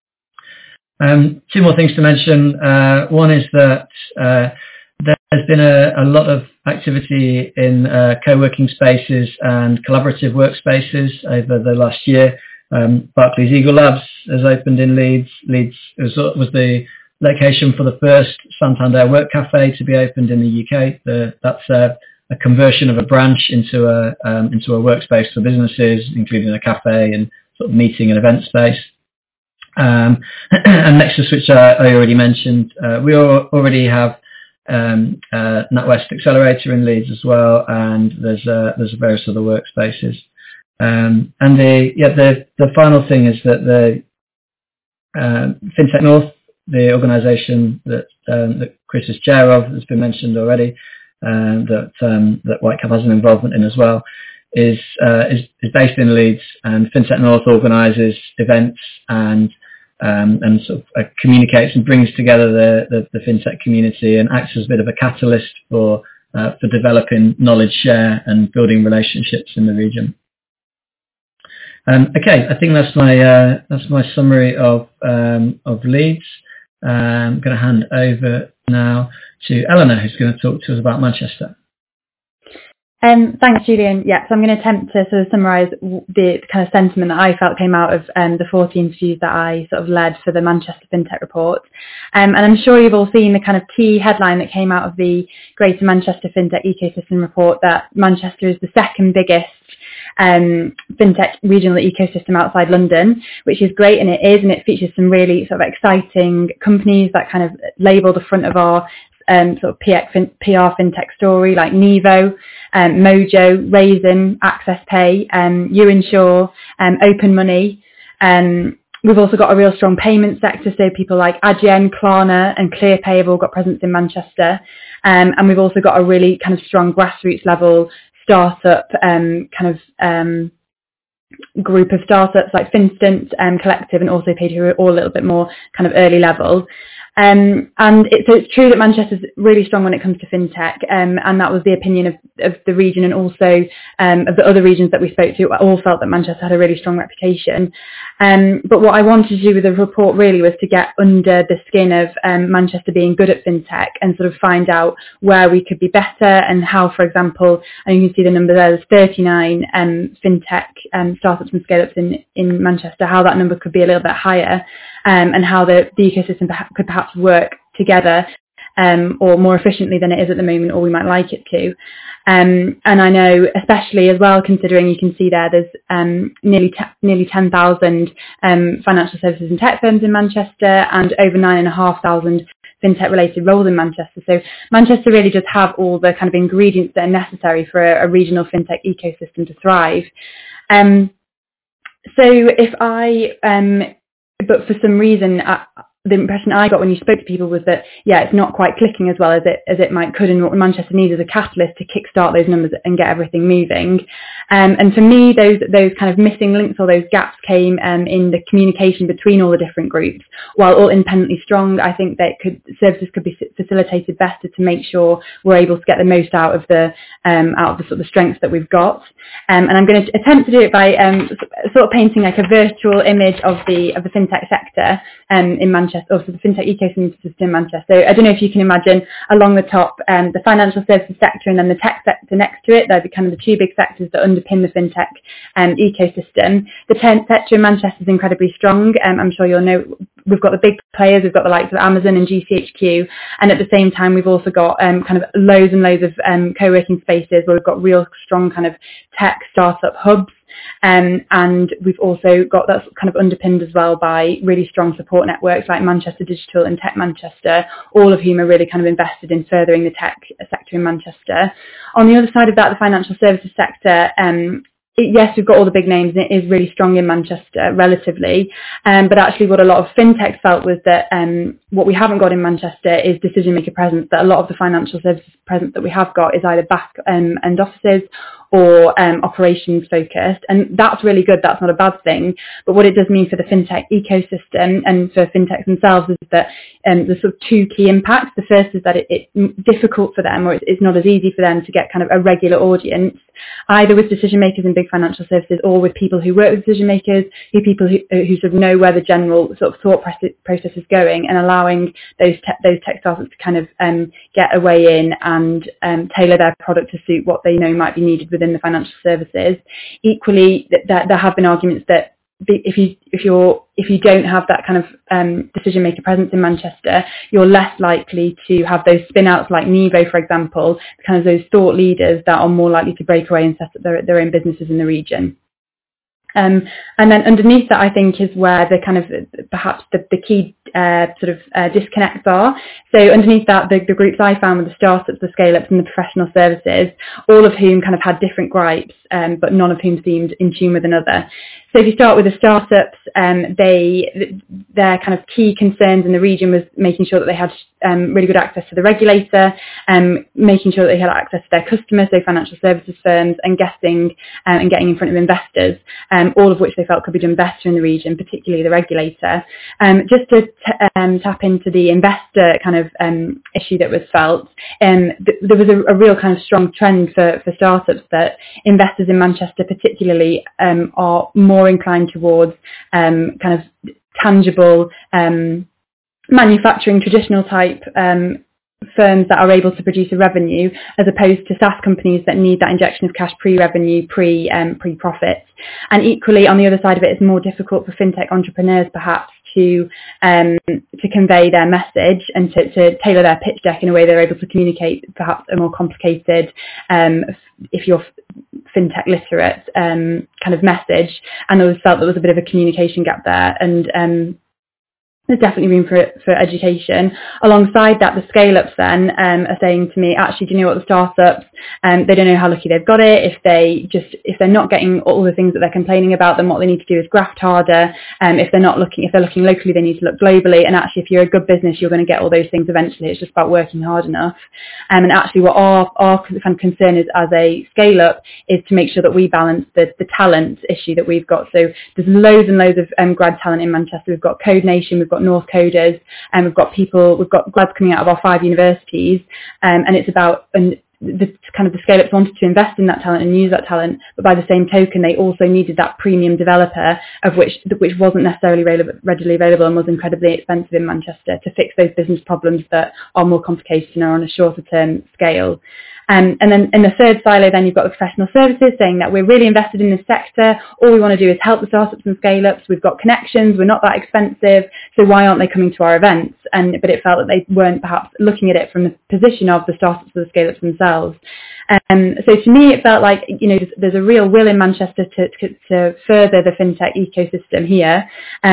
2 more things to mention. One is that there's been a lot of activity in co-working spaces and collaborative workspaces over the last year. Barclays Eagle Labs has opened in Leeds. Leeds was the location for the first Santander Work Cafe to be opened in the UK. That's a conversion of a branch into a workspace for businesses, including a cafe and sort of meeting and event space. And Nexus, which I already mentioned, we already have NatWest Accelerator in Leeds as well, and there's various other workspaces. And the final thing is that the FinTech North, the organisation that Chris is chair of, has been mentioned already, that Whitecap has an involvement in as well, is based in Leeds, and FinTech North organises events and sort of communicates and brings together the FinTech community and acts as a bit of a catalyst for developing knowledge share and building relationships in the region. Okay, I think that's my summary of Leeds. I'm going to hand over now to Eleanor, who's going to talk to us about Manchester. Thanks, Julian. Yeah, so I'm going to attempt to sort of summarise the kind of sentiment that I felt came out of the 40 interviews that I sort of led for the Manchester FinTech Report. And I'm sure you've all seen the kind of key headline that came out of the Greater Manchester FinTech Ecosystem Report, that Manchester is the second biggest FinTech regional ecosystem outside London, which is great, and it features some really sort of exciting companies that kind of label the front of our sort of PR FinTech story, like Nevo, Mojo, Raisin, AccessPay, YouInsure, Open Money. We've also got a real strong payment sector, so people like Adyen, Klarna and ClearPay have all got presence in Manchester. And we've also got a really kind of strong grassroots level startup group of startups like Finstant, Collective and also Paid, who are all a little bit more kind of early level. So it's true that Manchester's really strong when it comes to FinTech, and that was the opinion of the region, and also of the other regions that we spoke to all felt that Manchester had a really strong reputation. But what I wanted to do with the report really was to get under the skin of Manchester being good at FinTech and sort of find out where we could be better, and how, for example, and you can see the number there, there's 39 FinTech startups and scale-ups in Manchester, how that number could be a little bit higher, and how the ecosystem could perhaps work together or more efficiently than it is at the moment, or we might like it to. And I know, especially as well, considering you can see there's nearly 10,000 financial services and tech firms in Manchester, and over 9,500 FinTech related roles in Manchester. So Manchester really does have all the kind of ingredients that are necessary for a regional FinTech ecosystem to thrive. So if but for some reason, the impression I got when you spoke to people was that, it's not quite clicking as well as it could, and what Manchester needs is a catalyst to kickstart those numbers and get everything moving. And for me, those kind of missing links or those gaps came in the communication between all the different groups. While all independently strong, I think that services could be facilitated better to make sure we're able to get the most out of the sort of the strengths that we've got. And I'm going to attempt to do it by sort of painting like a virtual image of the FinTech sector in Manchester, or the FinTech ecosystem in Manchester. So I don't know if you can imagine along the top the financial services sector and then the tech sector next to it. They're kind of the two big sectors that underpin the FinTech ecosystem. The tech sector in Manchester is incredibly strong. I'm sure you'll know we've got the big players, we've got the likes of Amazon and GCHQ, and at the same time we've also got kind of loads and loads of co-working spaces where we've got real strong kind of tech startup hubs. And we've also got that's kind of underpinned as well by really strong support networks like Manchester Digital and Tech Manchester, all of whom are really kind of invested in furthering the tech sector in Manchester. On the other side of that, the financial services sector, yes, we've got all the big names and it is really strong in Manchester relatively, but actually what a lot of FinTech felt was that what we haven't got in Manchester is decision maker presence, that a lot of the financial services presence that we have got is either back end offices or operations focused, and that's really good, that's not a bad thing. But what it does mean for the FinTech ecosystem and for FinTechs themselves is that there's sort of two key impacts. The first is that it's difficult for them, or it's not as easy for them to get kind of a regular audience, either with decision makers in big financial services or with people who work with decision makers, people who sort of know where the general sort of thought process is going, and allowing those tech startups to kind of get a way in and tailor their product to suit what they know might be needed within the financial services. Equally, there have been arguments that if you don't have that kind of decision maker presence in Manchester, you're less likely to have those spin outs like Nevo, for example, kind of those thought leaders that are more likely to break away and set up their own businesses in the region. And then underneath that, I think, is where the kind of perhaps the key disconnects are. So underneath that, the groups I found were the startups, the scale-ups and the professional services, all of whom kind of had different gripes, but none of whom seemed in tune with another. So if you start with the startups, their kind of key concerns in the region was making sure that they had really good access to the regulator, making sure that they had access to their customers, so financial services firms, and getting in front of investors, all of which they felt could be done better in the region, particularly the regulator. Just to tap into the investor kind of issue that was felt, there was a real kind of strong trend for startups that investors in Manchester particularly are more inclined towards kind of tangible manufacturing, traditional type firms that are able to produce a revenue, as opposed to SaaS companies that need that injection of cash pre-revenue, pre-profit. And equally, on the other side of it, it's more difficult for fintech entrepreneurs perhaps to convey their message and to tailor their pitch deck in a way they're able to communicate perhaps a more complicated, if you're fintech literate, kind of message. And I always felt there was a bit of a communication gap there, and there's definitely room for education. Alongside that, the scale-ups then are saying to me, actually, do you know what, the startups, they don't know how lucky they've got it. If they're not getting all the things that they're complaining about, then what they need to do is graft harder. If they're looking locally, they need to look globally. And actually, if you're a good business, you're going to get all those things eventually. It's just about working hard enough. And actually, what our kind of concern is as a scale-up is to make sure that we balance the talent issue that we've got. So there's loads and loads of grad talent in Manchester. We've got Code Nation, we've got North Coders, and we've got grads coming out of our 5 universities, and it's about the scale-ups wanted to invest in that talent and use that talent, but by the same token, they also needed that premium developer, of which wasn't necessarily readily available and was incredibly expensive in Manchester to fix those business problems that are more complicated and are on a shorter term scale. And then in the third silo, then you've got the professional services saying that we're really invested in this sector. All we want to do is help the startups and scale-ups. We've got connections. We're not that expensive. So why aren't they coming to our events? But it felt that they weren't perhaps looking at it from the position of the startups or the scale-ups themselves. So to me, it felt like, there's a real will in Manchester to further the fintech ecosystem here.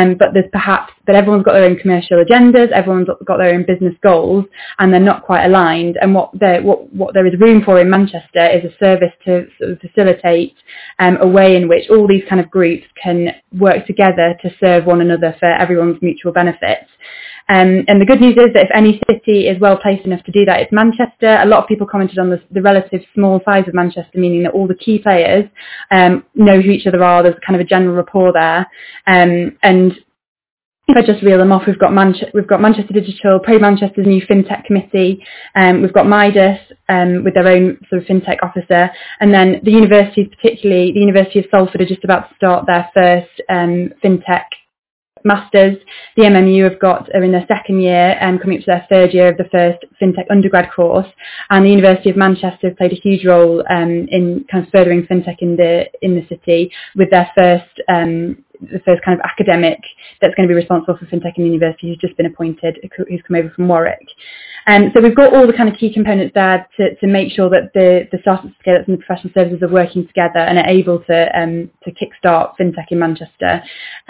But everyone's got their own commercial agendas. Everyone's got their own business goals, and they're not quite aligned. And what there is room for in Manchester is a service to sort of facilitate a way in which all these kind of groups can work together to serve one another for everyone's mutual benefits. And the good news is that if any city is well placed enough to do that, it's Manchester. A lot of people commented on the relative small size of Manchester, meaning that all the key players know who each other are. There's kind of a general rapport there. And if I just reel them off, we've got Manchester Digital, Pro Manchester's new FinTech committee, we've got Midas with their own sort of FinTech officer, and then the universities, particularly the University of Salford, are just about to start their first FinTech Masters. The MMU are in their second year and coming up to their third year of the first FinTech undergrad course, and the University of Manchester have played a huge role in kind of furthering FinTech in the city with their first kind of academic that's going to be responsible for FinTech in the university, who's just been appointed, who's come over from Warwick. So we've got all the kind of key components there to make sure that the startup scale-ups and the professional services are working together and are able to kickstart FinTech in Manchester.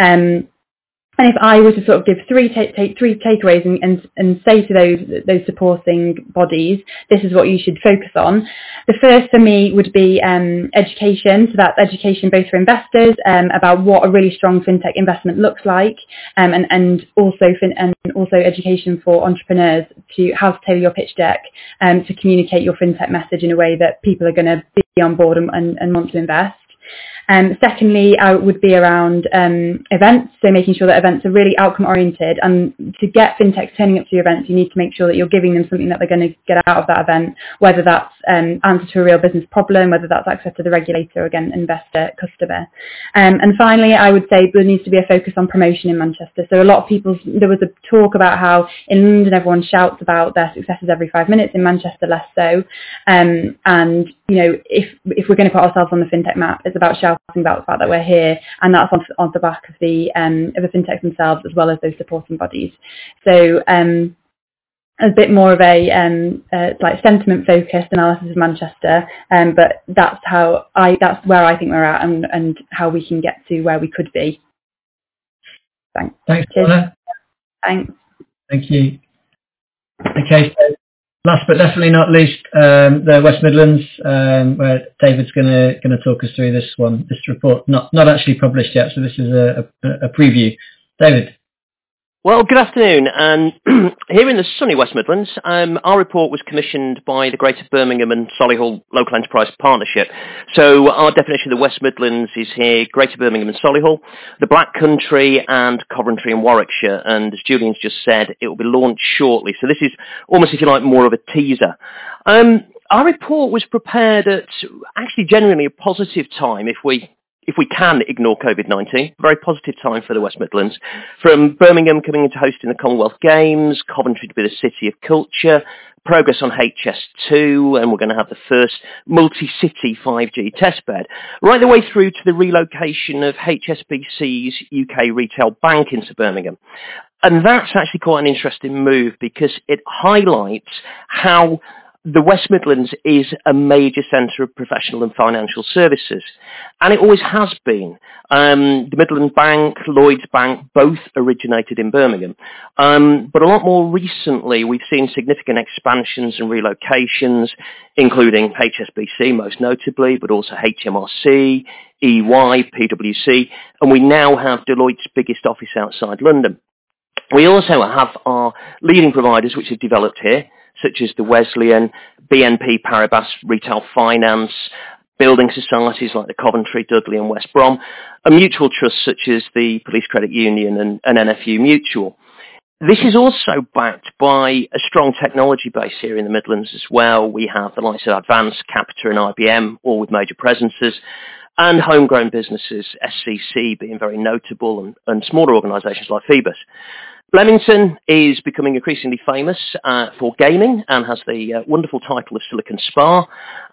And if I were to sort of give three takeaways and say to those supporting bodies, this is what you should focus on. The first for me would be education. So that's education both for investors about what a really strong fintech investment looks like, and also education for entrepreneurs to how to tailor your pitch deck to communicate your fintech message in a way that people are going to be on board and want to invest. Secondly, would be around events, so making sure that events are really outcome oriented, and to get fintechs turning up to your events, you need to make sure that you're giving them something that they're going to get out of that event, whether that's answer to a real business problem, whether that's access to the regulator, again, investor, customer. And finally, I would say there needs to be a focus on promotion in Manchester. So a lot of there was a talk about how in London everyone shouts about their successes every 5 minutes, in Manchester less so. And if we're going to put ourselves on the fintech map, it's about shouting about the fact that we're here, and that's on the back of the fintechs themselves as well as those supporting bodies. So a bit more of a like sentiment focused analysis of Manchester, but that's where I think we're at and how we can get to where we could be. Thanks. Thanks, Donna. Thanks. Thank you. Okay, so last but definitely not least, the West Midlands, where David's going to talk us through this report, not actually published yet, so this is a preview. David. Well, good afternoon. And here in the sunny West Midlands, our report was commissioned by the Greater Birmingham and Solihull Local Enterprise Partnership. So our definition of the West Midlands is here, Greater Birmingham and Solihull, the Black Country and Coventry and Warwickshire. And as Julian's just said, it will be launched shortly. So this is almost, if you like, more of a teaser. Our report was prepared at actually genuinely a positive time if we can ignore COVID-19, very positive time for the West Midlands. From Birmingham coming into hosting the Commonwealth Games, Coventry to be the city of culture, progress on HS2, and we're going to have the first multi-city 5G testbed, right the way through to the relocation of HSBC's UK retail bank into Birmingham. And that's actually quite an interesting move because it highlights how the West Midlands is a major centre of professional and financial services, and it always has been. The Midland Bank, Lloyds Bank, both originated in Birmingham. But a lot more recently, we've seen significant expansions and relocations, including HSBC most notably, but also HMRC, EY, PwC, and we now have Deloitte's biggest office outside London. We also have our leading providers which have developed here, such as the Wesleyan, BNP Paribas Retail Finance, building societies like the Coventry, Dudley and West Brom, and mutual trusts such as the Police Credit Union and NFU Mutual. This is also backed by a strong technology base here in the Midlands as well. We have the likes of Advance, Capita and IBM, all with major presences, and homegrown businesses, SCC being very notable, and smaller organisations like Phoebus. Leamington is becoming increasingly famous for gaming and has the wonderful title of Silicon Spa.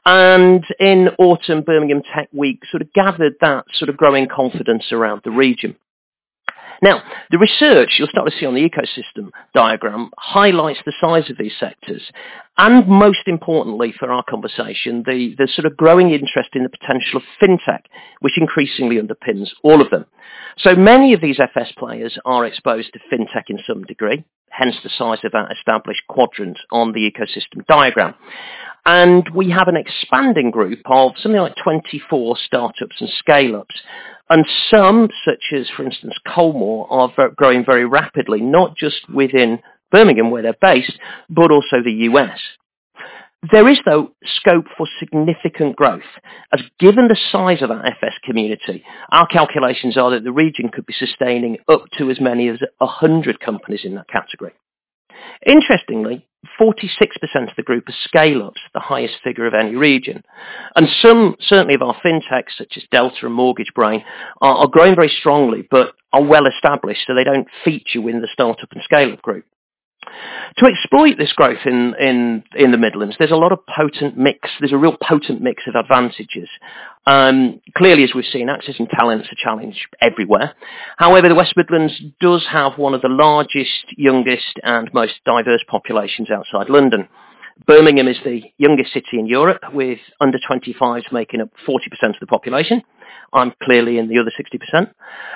And in autumn, Birmingham Tech Week sort of gathered that sort of growing confidence around the region. Now, the research you'll start to see on the ecosystem diagram highlights the size of these sectors and, most importantly for our conversation, the sort of growing interest in the potential of fintech, which increasingly underpins all of them. So many of these FS players are exposed to fintech in some degree, hence the size of that established quadrant on the ecosystem diagram. And we have an expanding group of something like 24 startups and scale-ups. And some, such as, for instance, Colmore, are growing very rapidly, not just within Birmingham, where they're based, but also the US. There is, though, scope for significant growth, as given the size of that FS community, our calculations are that the region could be sustaining up to as many as 100 companies in that category. Interestingly, 46% of the group are scale-ups, the highest figure of any region. And some, certainly of our fintechs, such as Delta and Mortgage Brain, are growing very strongly, but are well established, so they don't feature within the startup and scale-up group. To exploit this growth in the Midlands, there's a lot of potent mix. There's a real potent mix of advantages. Clearly, as we've seen, access and talent's a challenge everywhere. However, the West Midlands does have one of the largest, youngest and most diverse populations outside London. Birmingham is the youngest city in Europe, with under 25s making up 40% of the population. I'm clearly in the other 60%.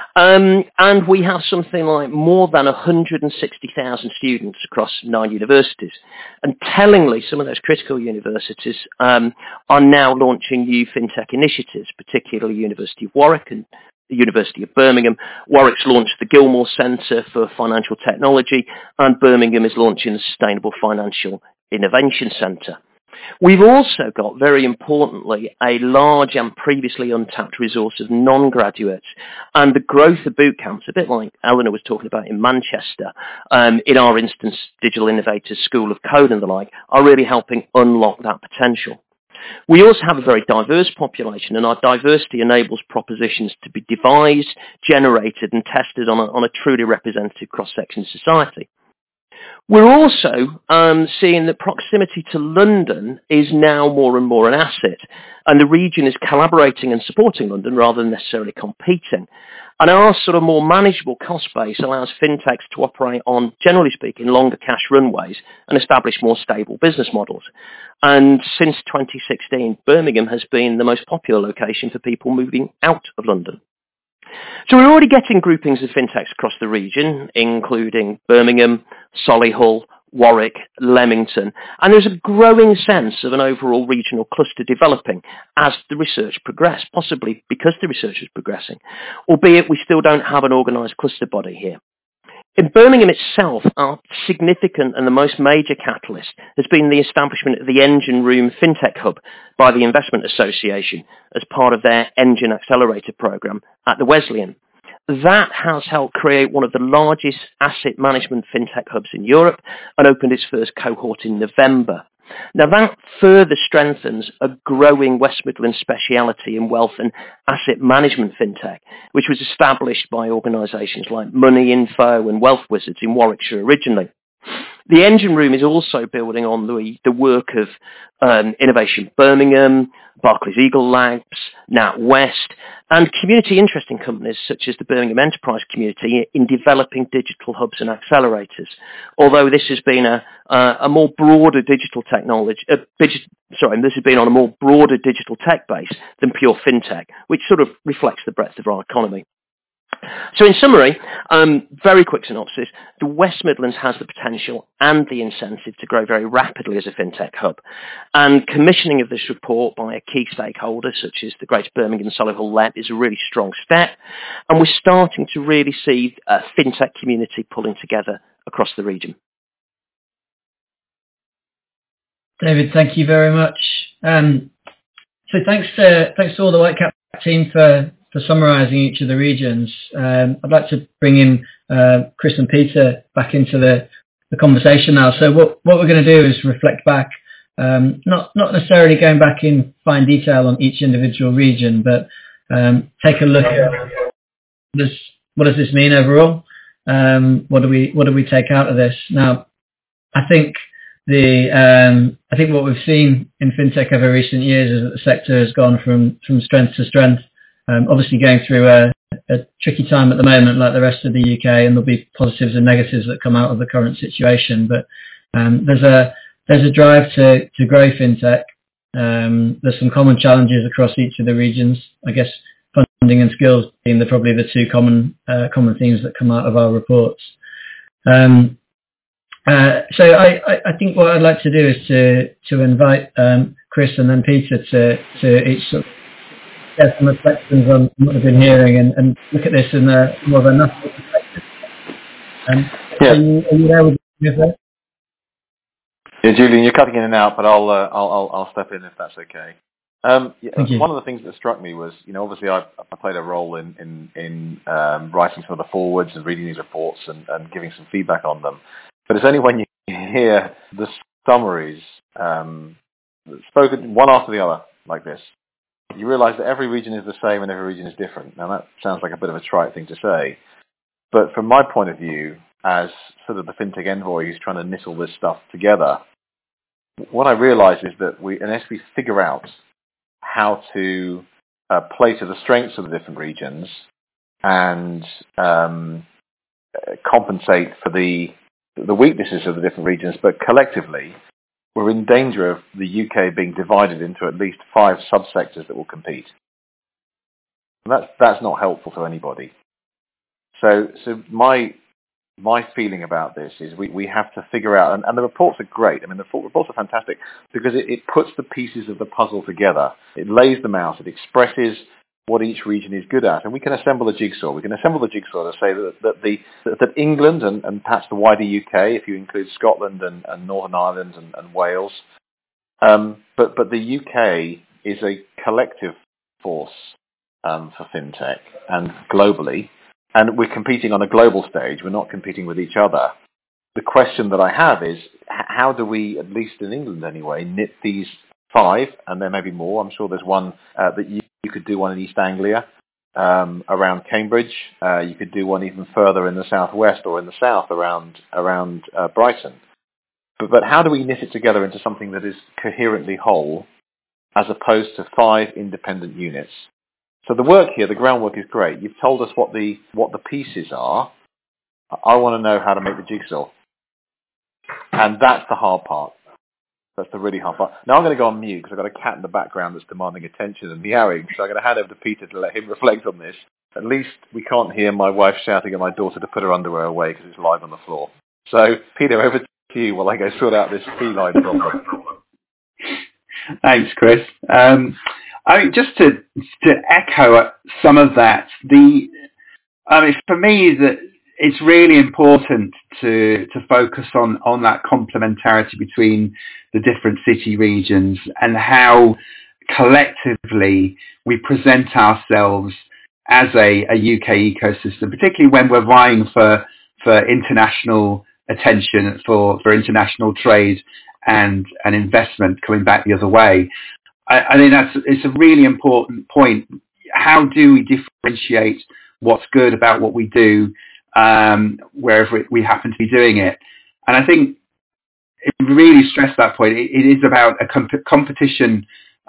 And we have something like more than 160,000 students across 9 universities. And tellingly, some of those critical universities are now launching new fintech initiatives, particularly University of Warwick and the University of Birmingham. Warwick's launched the Gilmore Centre for Financial Technology, and Birmingham is launching the Sustainable Financial Innovation Centre. We've also got, very importantly, a large and previously untapped resource of non-graduates, and the growth of boot camps, a bit like Eleanor was talking about in Manchester, in our instance, Digital Innovators School of Code and the like, are really helping unlock that potential. We also have a very diverse population, and our diversity enables propositions to be devised, generated and tested on a truly representative cross-section of society. We're also seeing that proximity to London is now more and more an asset, and the region is collaborating and supporting London rather than necessarily competing. And our sort of more manageable cost base allows fintechs to operate on, generally speaking, longer cash runways and establish more stable business models. And since 2016, Birmingham has been the most popular location for people moving out of London. So we're already getting groupings of fintechs across the region, including Birmingham, Solihull, Warwick, Leamington, and there's a growing sense of an overall regional cluster developing as the research progresses, possibly because the research is progressing, albeit we still don't have an organised cluster body here. In Birmingham itself, our significant and the most major catalyst has been the establishment of the Engine Room FinTech Hub by the Investment Association as part of their Engine Accelerator programme at the Wesleyan. That has helped create one of the largest asset management fintech hubs in Europe and opened its first cohort in November. Now that further strengthens a growing West Midlands speciality in wealth and asset management fintech, which was established by organisations like Money Info and Wealth Wizards in Warwickshire originally. The Engine Room is also building on the work of Innovation Birmingham, Barclays Eagle Labs, NatWest, and community interesting companies such as the Birmingham Enterprise Community in developing digital hubs and accelerators. Although this has been a more broader digital technology, this has been on a more broader digital tech base than pure fintech, which sort of reflects the breadth of our economy. So in summary, very quick synopsis, the West Midlands has the potential and the incentive to grow very rapidly as a fintech hub. And commissioning of this report by a key stakeholder such as the Greater Birmingham Solihull LEP is a really strong step. And we're starting to really see a fintech community pulling together across the region. David, thank you very much. So thanks to all the Whitecap team for summarising each of the regions. I'd like to bring in Chris and Peter back into the conversation now. So what we're going to do is reflect back, not necessarily going back in fine detail on each individual region, but take a look at what does this mean overall? What do we take out of this? Now, I think what we've seen in fintech over recent years is that the sector has gone from strength to strength. Obviously going through a tricky time at the moment like the rest of the UK, and there'll be positives and negatives that come out of the current situation, but there's a drive to grow fintech. There's some common challenges across each of the regions. I guess funding and skills being probably the two common themes that come out of our reports. So I think what I'd like to do is to invite Chris and then Peter to each sort of get some reflections on what we've been hearing and look at this in more of a national perspective. Are you there with me? Yeah, Julian, you're cutting in and out, but I'll step in if that's okay. One of the things that struck me was, obviously I played a role in writing some of the forwards and reading these reports and giving some feedback on them. But it's only when you hear the summaries spoken one after the other like this, you realise that every region is the same and every region is different. Now that sounds like a bit of a trite thing to say, but from my point of view, as sort of the FinTech envoy who's trying to knit all this stuff together, what I realise is that unless we figure out how to play to the strengths of the different regions and compensate for the weaknesses of the different regions, but collectively, we're in danger of the UK being divided into at least 5 subsectors that will compete. And that's not helpful to anybody. So my feeling about this is we have to figure out, and the reports are great. I mean, the reports are fantastic because it puts the pieces of the puzzle together. It lays them out. It expresses what each region is good at, and we can assemble a jigsaw. We can assemble the jigsaw to say that England and perhaps the wider UK, if you include Scotland and Northern Ireland and Wales, but the UK is a collective force for fintech and globally, and we're competing on a global stage. We're not competing with each other. The question that I have is, how do we, at least in England anyway, knit these 5, and there may be more. I'm sure there's one that you could do one in East Anglia, around Cambridge. You could do one even further in the southwest or in the south around Brighton. But how do we knit it together into something that is coherently whole, as opposed to 5 independent units? So the work here, the groundwork is great. You've told us what the pieces are. I want to know how to make the jigsaw. And that's the hard part. That's the really hard part. Now I'm going to go on mute because I've got a cat in the background that's demanding attention and meowing. So I'm going to hand over to Peter to let him reflect on this. At least we can't hear my wife shouting at my daughter to put her underwear away because it's live on the floor. So Peter, over to you while I go sort out this feline problem. Thanks, Chris. I mean, just to echo some of that, for me, that it's really important to focus on that complementarity between the different city regions and how collectively we present ourselves as a UK ecosystem, particularly when we're vying for international attention, for international trade and investment coming back the other way. I think it's a really important point. How do we differentiate what's good about what we do wherever we happen to be doing it? And I think it really stressed that point. It is about a competition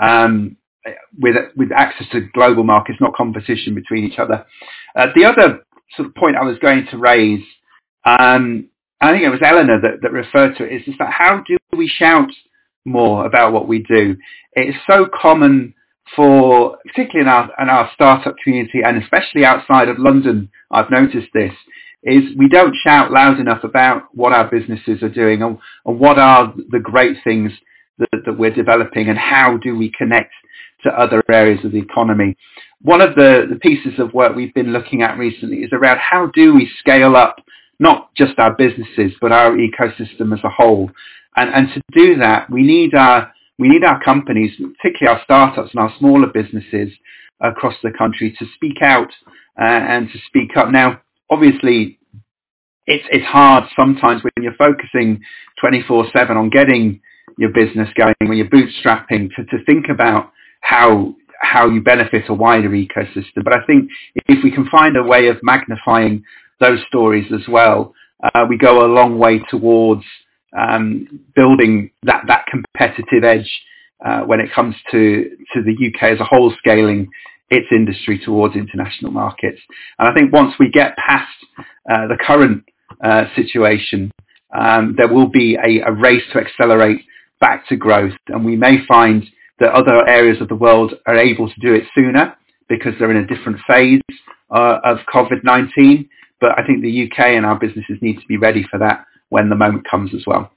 with access to global markets, not competition between each other. The other sort of point I was going to raise, I think it was Eleanor that referred to it, is just that how do we shout more about what we do? It's so common for, particularly in our startup community and especially outside of London, I've noticed this, is we don't shout loud enough about what our businesses are doing and what are the great things that we're developing and how do we connect to other areas of the economy. One of the pieces of work we've been looking at recently is around how do we scale up not just our businesses, but our ecosystem as a whole. And to do that, we need our companies, particularly our startups and our smaller businesses across the country, to speak out and to speak up. Now, obviously, it's hard sometimes when you're focusing 24/7 on getting your business going, when you're bootstrapping, to think about how you benefit a wider ecosystem. But I think if we can find a way of magnifying those stories as well, we go a long way towards building that competitive edge when it comes to the UK as a whole scaling its industry towards international markets. And I think once we get past the current situation, there will be a race to accelerate back to growth, and we may find that other areas of the world are able to do it sooner because they're in a different phase of COVID-19. But I think the UK and our businesses need to be ready for that when the moment comes as well.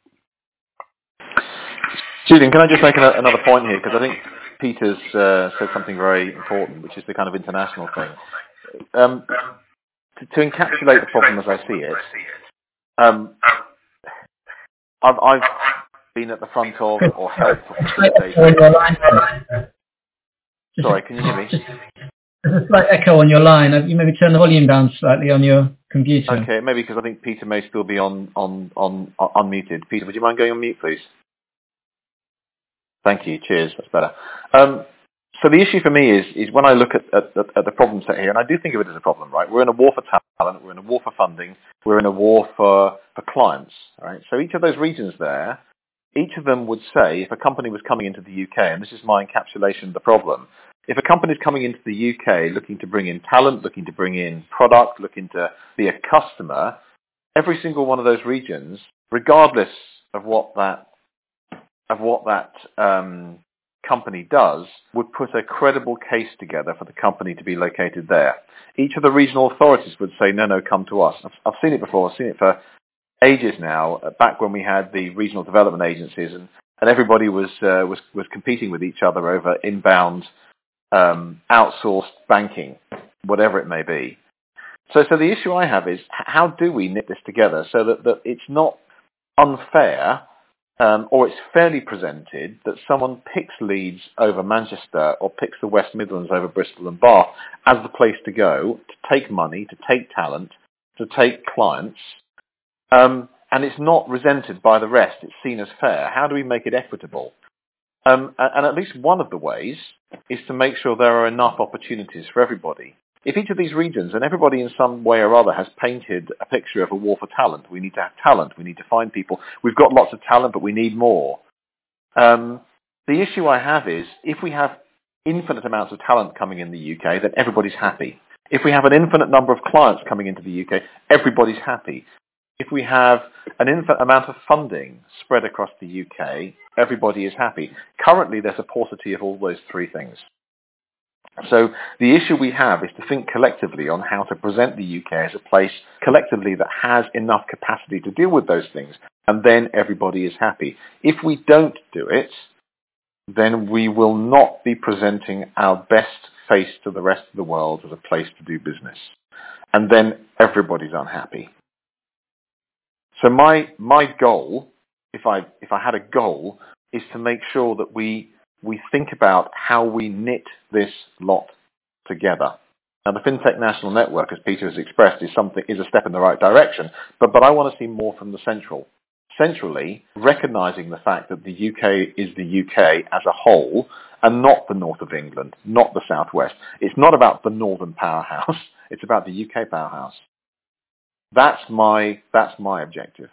Julian, can I just make another point here? Because I think Peter's said something very important, which is the kind of international thing. To encapsulate the problem as I see it, I've been at the front of or helped facilitate. Sorry, can you hear me? There's a slight echo on your line. You maybe turn the volume down slightly on your computer. Okay, maybe because I think Peter may still be on unmuted. Peter, would you mind going on mute, please? Thank you. Cheers. That's better. So the issue for me is when I look at the problem set here, and I do think of it as a problem, right? We're in a war for talent. We're in a war for funding. We're in a war for clients, right? So each of those regions there, each of them would say, if a company was coming into the UK, and this is my encapsulation of the problem, if a company is coming into the UK looking to bring in talent, looking to bring in product, looking to be a customer, every single one of those regions, regardless of what that company does, would put a credible case together for the company to be located there. Each of the regional authorities would say, no, come to us. I've seen it before. I've seen it for ages now, back when we had the regional development agencies and everybody was competing with each other over inbound outsourced banking, whatever it may be. So the issue I have is, how do we knit this together so that it's not unfair, or it's fairly presented that someone picks Leeds over Manchester or picks the West Midlands over Bristol and Bath as the place to go, to take money, to take talent, to take clients, and it's not resented by the rest. It's seen as fair. How do we make it equitable? And at least one of the ways is to make sure there are enough opportunities for everybody. If each of these regions, and everybody in some way or other, has painted a picture of a war for talent, we need to have talent, we need to find people. We've got lots of talent, but we need more. The issue I have is, if we have infinite amounts of talent coming in the UK, then everybody's happy. If we have an infinite number of clients coming into the UK, everybody's happy. If we have an infinite amount of funding spread across the UK, everybody is happy. Currently, there's a paucity of all those three things. So the issue we have is to think collectively on how to present the UK as a place collectively that has enough capacity to deal with those things, and then everybody is happy. If we don't do it, then we will not be presenting our best face to the rest of the world as a place to do business. And then everybody's unhappy. So my goal, if I had a goal, is to make sure that we think about how we knit this lot together. Now, the FinTech National Network, as Peter has expressed, is a step in the right direction, but I want to see more from the central. Centrally, recognising the fact that the UK is the UK as a whole, and not the north of England, not the southwest. It's not about the northern powerhouse. It's about the UK powerhouse. That's my objective.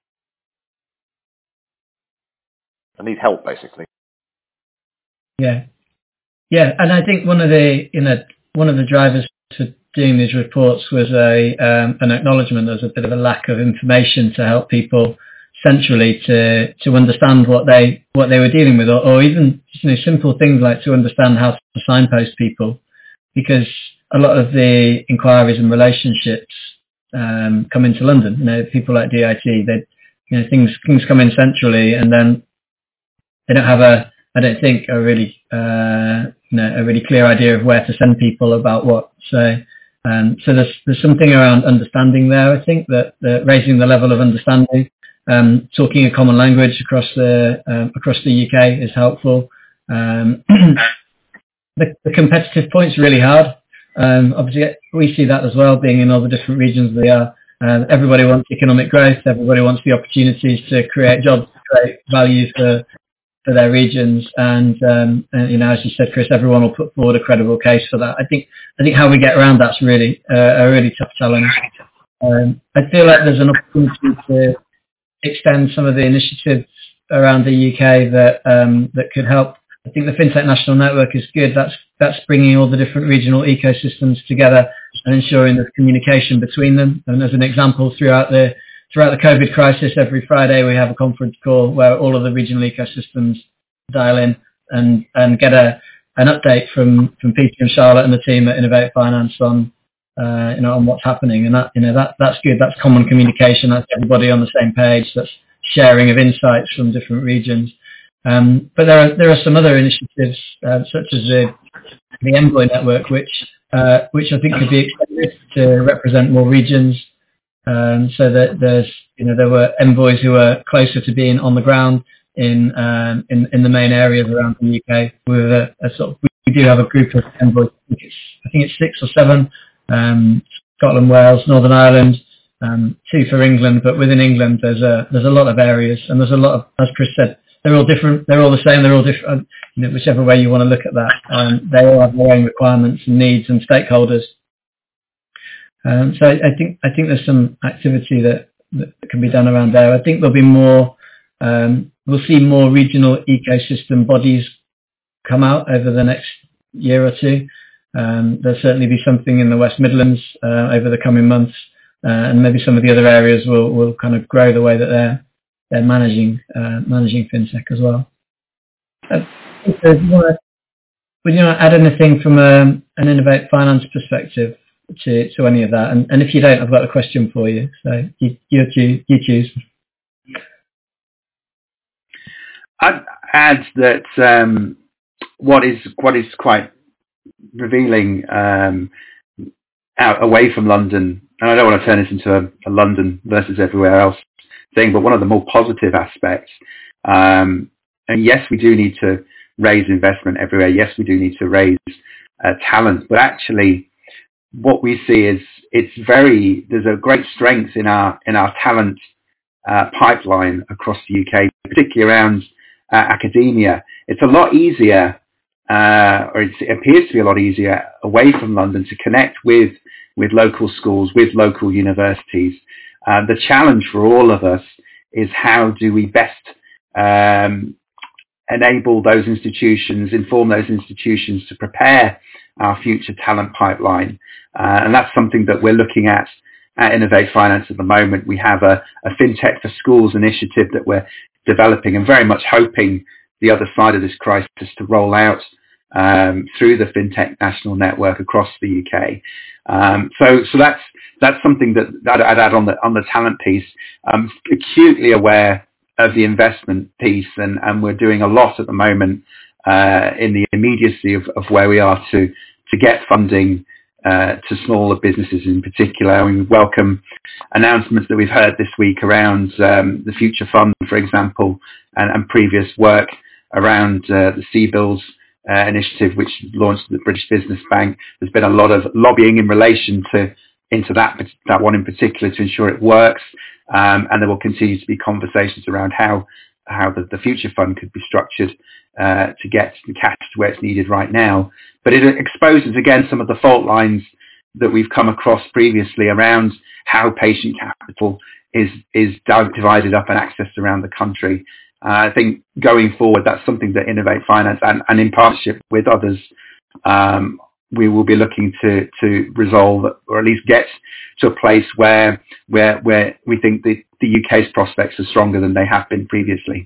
I need help, basically. Yeah, and I think one of the drivers for doing these reports was an acknowledgement there's a bit of a lack of information to help people centrally to understand what they were dealing with, or even simple things like to understand how to signpost people, because a lot of the inquiries and relationships come into London. People like DIT, things come in centrally, and then they don't have I don't think a really clear idea of where to send people about what. So there's something around understanding there. I think that raising the level of understanding, talking a common language across the UK is helpful. The competitive point's really hard. Obviously, we see that as well, being in all the different regions we are. Everybody wants economic growth. Everybody wants the opportunities to create jobs, create value for their regions, and as you said, Chris, everyone will put forward a credible case for that. I think how we get around that's really a really tough challenge. I feel like there's an opportunity to extend some of the initiatives around the UK that could help. I think the FinTech National Network is good. That's bringing all the different regional ecosystems together and ensuring there's communication between them. And as an example, throughout the COVID crisis, every Friday we have a conference call where all of the regional ecosystems dial in and get an update from Peter and Charlotte and the team at Innovate Finance on what's happening. And that's good. That's common communication. That's everybody on the same page. That's sharing of insights from different regions. But there are some other initiatives such as the Envoy network, which I think could be extended to represent more regions. So that there were envoys who were closer to being on the ground in the main areas around the UK. We do have a group of envoys. I think it's 6 or 7. Scotland, Wales, Northern Ireland, 2 for England. But within England, there's a lot of areas, and there's a lot of, as Chris said, they're all different. They're all the same. They're all different. Whichever way you want to look at that, they all have their own requirements and needs and stakeholders. So I think there's some activity that can be done around there. I think there'll be more. We'll see more regional ecosystem bodies come out over the next year or two. There'll certainly be something in the West Midlands over the coming months, and maybe some of the other areas will kind of grow the way that they're managing fintech as well. Would you add anything from an Innovate Finance perspective to any of that? And if you don't, I've got a question for you. So you choose. I'd add that what is quite revealing out away from London, and I don't want to turn this into a London versus everywhere else thing, but one of the more positive aspects, and yes, we do need to raise investment everywhere. Yes, we do need to raise talent, but actually what we see is there's a great strength in our talent pipeline across the UK, particularly around academia. It's a lot easier, or it appears to be a lot easier away from London to connect with local schools, with local universities. The challenge for all of us is how do we best enable those institutions, inform those institutions to prepare our future talent pipeline. And that's something that we're looking at Innovate Finance at the moment. We have a FinTech for Schools initiative that we're developing and very much hoping the other side of this crisis to roll out through the FinTech National Network across the UK. So that's something that I'd add on the talent piece. I'm acutely aware of the investment piece, and we're doing a lot at the moment in the immediacy of where we are to get funding to smaller businesses in particular. We welcome announcements that we've heard this week around the Future Fund, for example, and previous work around the CBILS initiative, which launched at the British Business Bank. There's been a lot of lobbying in relation into that one in particular to ensure it works, and there will continue to be conversations around how the Future Fund could be structured to get the cash to where it's needed right now. But it exposes again some of the fault lines that we've come across previously around how patient capital is divided up and accessed around the country. I think going forward, that's something that Innovate Finance and in partnership with others, we will be looking to resolve, or at least get to a place where we think the UK's prospects are stronger than they have been previously.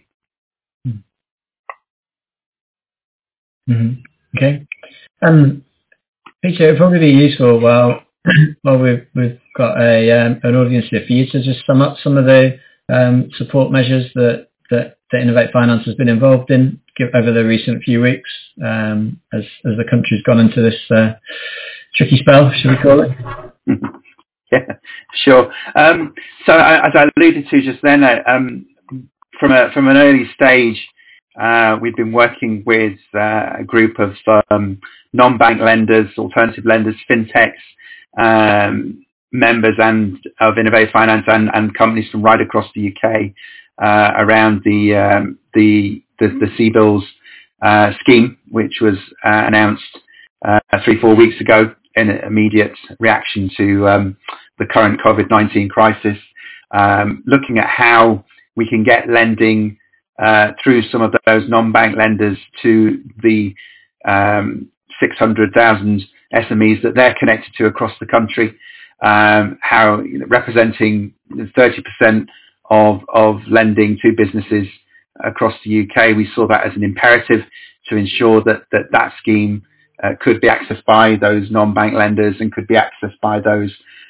Mm-hmm. Okay. Peter, it'd probably be useful while we've got an audience here for you to just sum up some of the support measures that Innovate Finance has been involved in over the recent few weeks as the country's gone into this tricky spell, should we call it? Yeah, sure. So as I alluded to just then, from an early stage, we've been working with a group of non-bank lenders, alternative lenders, fintechs, members and of Innovate Finance and companies from right across the UK around the CBILS scheme, which was announced 3-4 weeks ago in immediate reaction to the current COVID-19 crisis, looking at how we can get lending through some of those non-bank lenders to the 600,000 SMEs that they're connected to across the country, how representing 30% of lending to businesses across the UK. We saw that as an imperative to ensure that scheme could be accessed by those non-bank lenders and could be accessed by those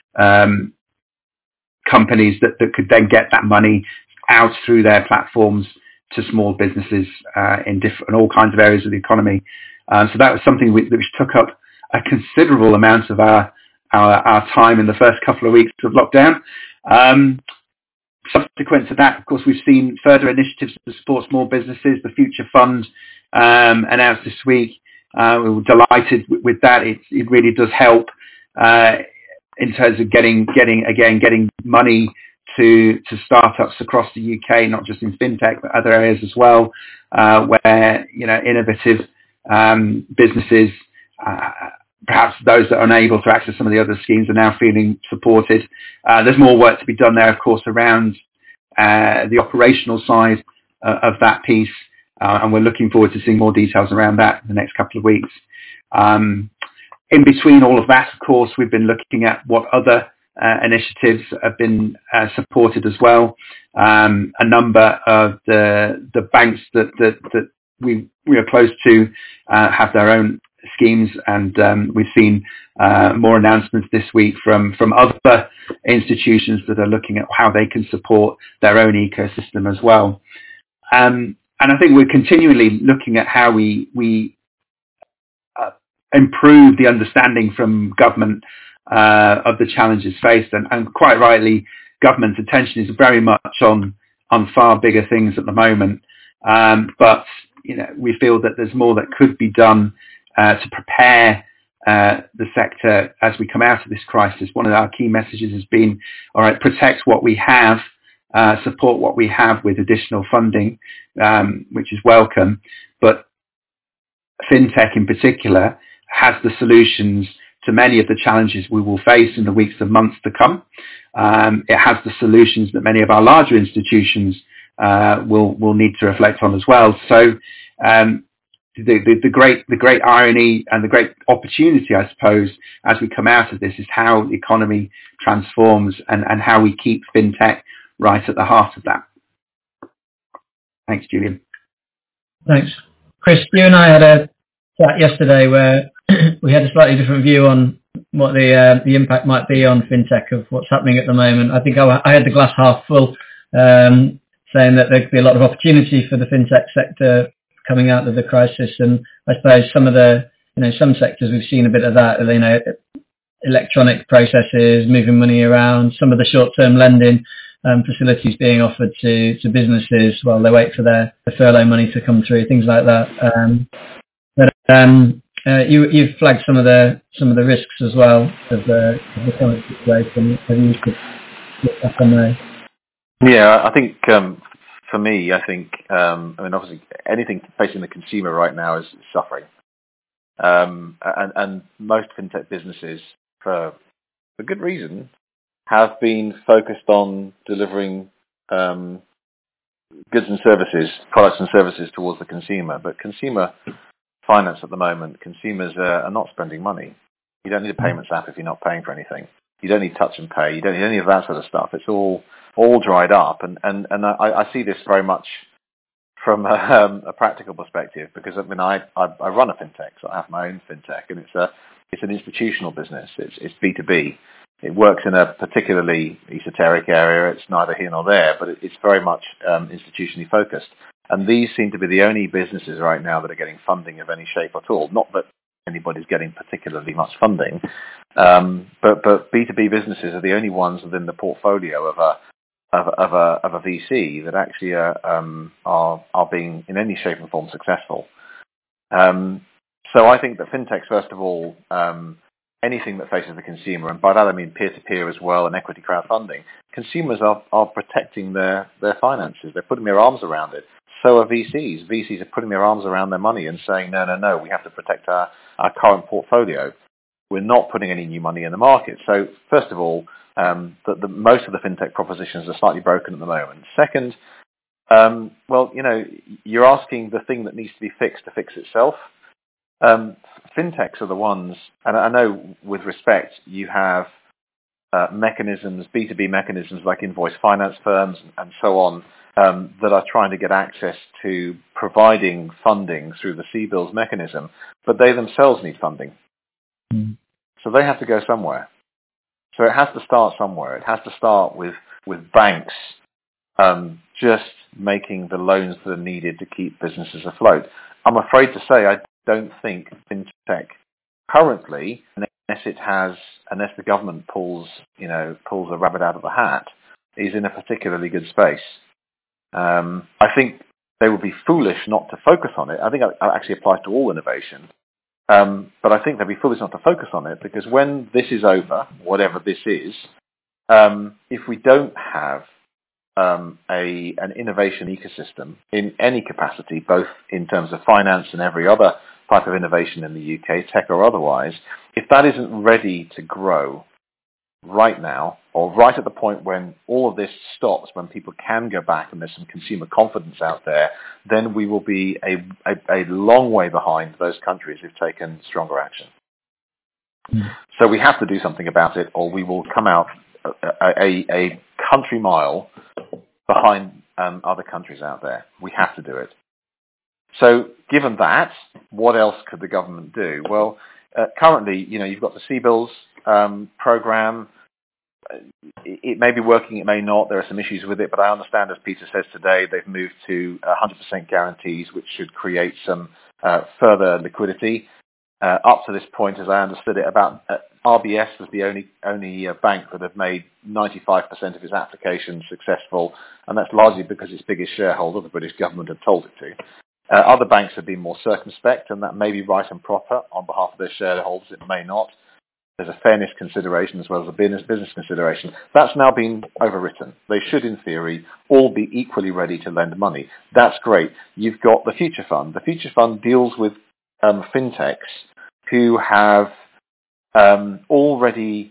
companies that could then get that money out through their platforms to small businesses in all kinds of areas of the economy. So that was something which took up a considerable amount of our time in the first couple of weeks of lockdown. Subsequent to that, of course, we've seen further initiatives to support small businesses. The Future Fund announced this week. We were delighted with that. It really does help in terms of getting money to startups across the UK, not just in fintech but other areas as well, where innovative businesses, perhaps those that are unable to access some of the other schemes, are now feeling supported. There's more work to be done there, of course, around the operational side of that piece, and we're looking forward to seeing more details around that in the next couple of weeks. In between all of that, of course, we've been looking at what other initiatives have been supported as well. A number of the banks that we are close to have their own schemes, and we've seen more announcements this week from other institutions that are looking at how they can support their own ecosystem as well. And I think we're continually looking at how we improve the understanding from government of the challenges faced, and quite rightly, government's attention is very much on far bigger things at the moment. But we feel that there's more that could be done to prepare the sector as we come out of this crisis. One of our key messages has been, all right, protect what we have, support what we have with additional funding, which is welcome. But FinTech in particular has the solutions to many of the challenges we will face in the weeks and months to come. It has the solutions that many of our larger institutions will need to reflect on as well. So The great irony and the great opportunity, I suppose, as we come out of this, is how the economy transforms and how we keep fintech right at the heart of that. Thanks, Julian. Thanks, Chris. You and I had a chat yesterday where we had a slightly different view on what the impact might be on fintech of what's happening at the moment. I think I had the glass half full, saying that there could be a lot of opportunity for the fintech sector coming out of the crisis, and I suppose some of the, some sectors we've seen a bit of that, electronic processes, moving money around, some of the short-term lending facilities being offered to businesses while they wait for the furlough money to come through, things like that. You've flagged some of the risks as well of the current situation. Have you looked up on there? Yeah, I think for me, obviously anything facing the consumer right now is suffering, and most fintech businesses, for good reason, have been focused on delivering goods and services, products and services towards the consumer. But consumer finance at the moment, consumers are not spending money. You don't need a payments app if you're not paying for anything. You don't need touch and pay. You don't need any of that sort of stuff. It's all dried up. And I see this very much from a practical perspective, because I run a fintech, so I have my own fintech, and it's an institutional business. It's B2B. It works in a particularly esoteric area. It's neither here nor there, but it's very much institutionally focused. And these seem to be the only businesses right now that are getting funding of any shape at all. Not that anybody's getting particularly much funding, but B2B businesses are the only ones within the portfolio of a VC that actually are being in any shape and form successful. So I think that fintechs, first of all, anything that faces the consumer, and by that I mean peer-to-peer as well and equity crowdfunding, consumers are protecting their finances. They're putting their arms around it. So are VCs. VCs are putting their arms around their money and saying, no, we have to protect our current portfolio. We're not putting any new money in the market. So first of all, most of the fintech propositions are slightly broken at the moment. Second, you're asking the thing that needs to be fixed to fix itself. Fintechs are the ones, and I know with respect, you have mechanisms, B2B mechanisms like invoice finance firms and so on, that are trying to get access to providing funding through the CBILS mechanism, but they themselves need funding. Mm. So they have to go somewhere. So it has to start somewhere. It has to start with banks just making the loans that are needed to keep businesses afloat. I'm afraid to say I don't think fintech currently, unless the government pulls a rabbit out of the hat, is in a particularly good space. I think they would be foolish not to focus on it. I think it actually applies to all innovation. But I think they'd be foolish not to focus on it, because when this is over, whatever this is, if we don't have an innovation ecosystem in any capacity, both in terms of finance and every other type of innovation in the UK, tech or otherwise, if that isn't ready to grow right now, or right at the point when all of this stops, when people can go back and there's some consumer confidence out there, then we will be a long way behind those countries who've taken stronger action. Mm. So we have to do something about it, or we will come out a country mile behind other countries out there. We have to do it. So given that, what else could the government do? Well, currently, you've got the CBILS program. It may be working, it may not. There are some issues with it, but I understand, as Peter says today, they've moved to 100% guarantees, which should create some further liquidity. Up to this point, as I understood it, about RBS was the only bank that have made 95% of its applications successful, and that's largely because its biggest shareholder, the British government, had told it to. Other banks have been more circumspect, and that may be right and proper on behalf of their shareholders. It may not. There's a fairness consideration as well as a business consideration. That's now been overwritten. They should, in theory, all be equally ready to lend money. That's great. You've got the Future Fund. The Future Fund deals with fintechs who have already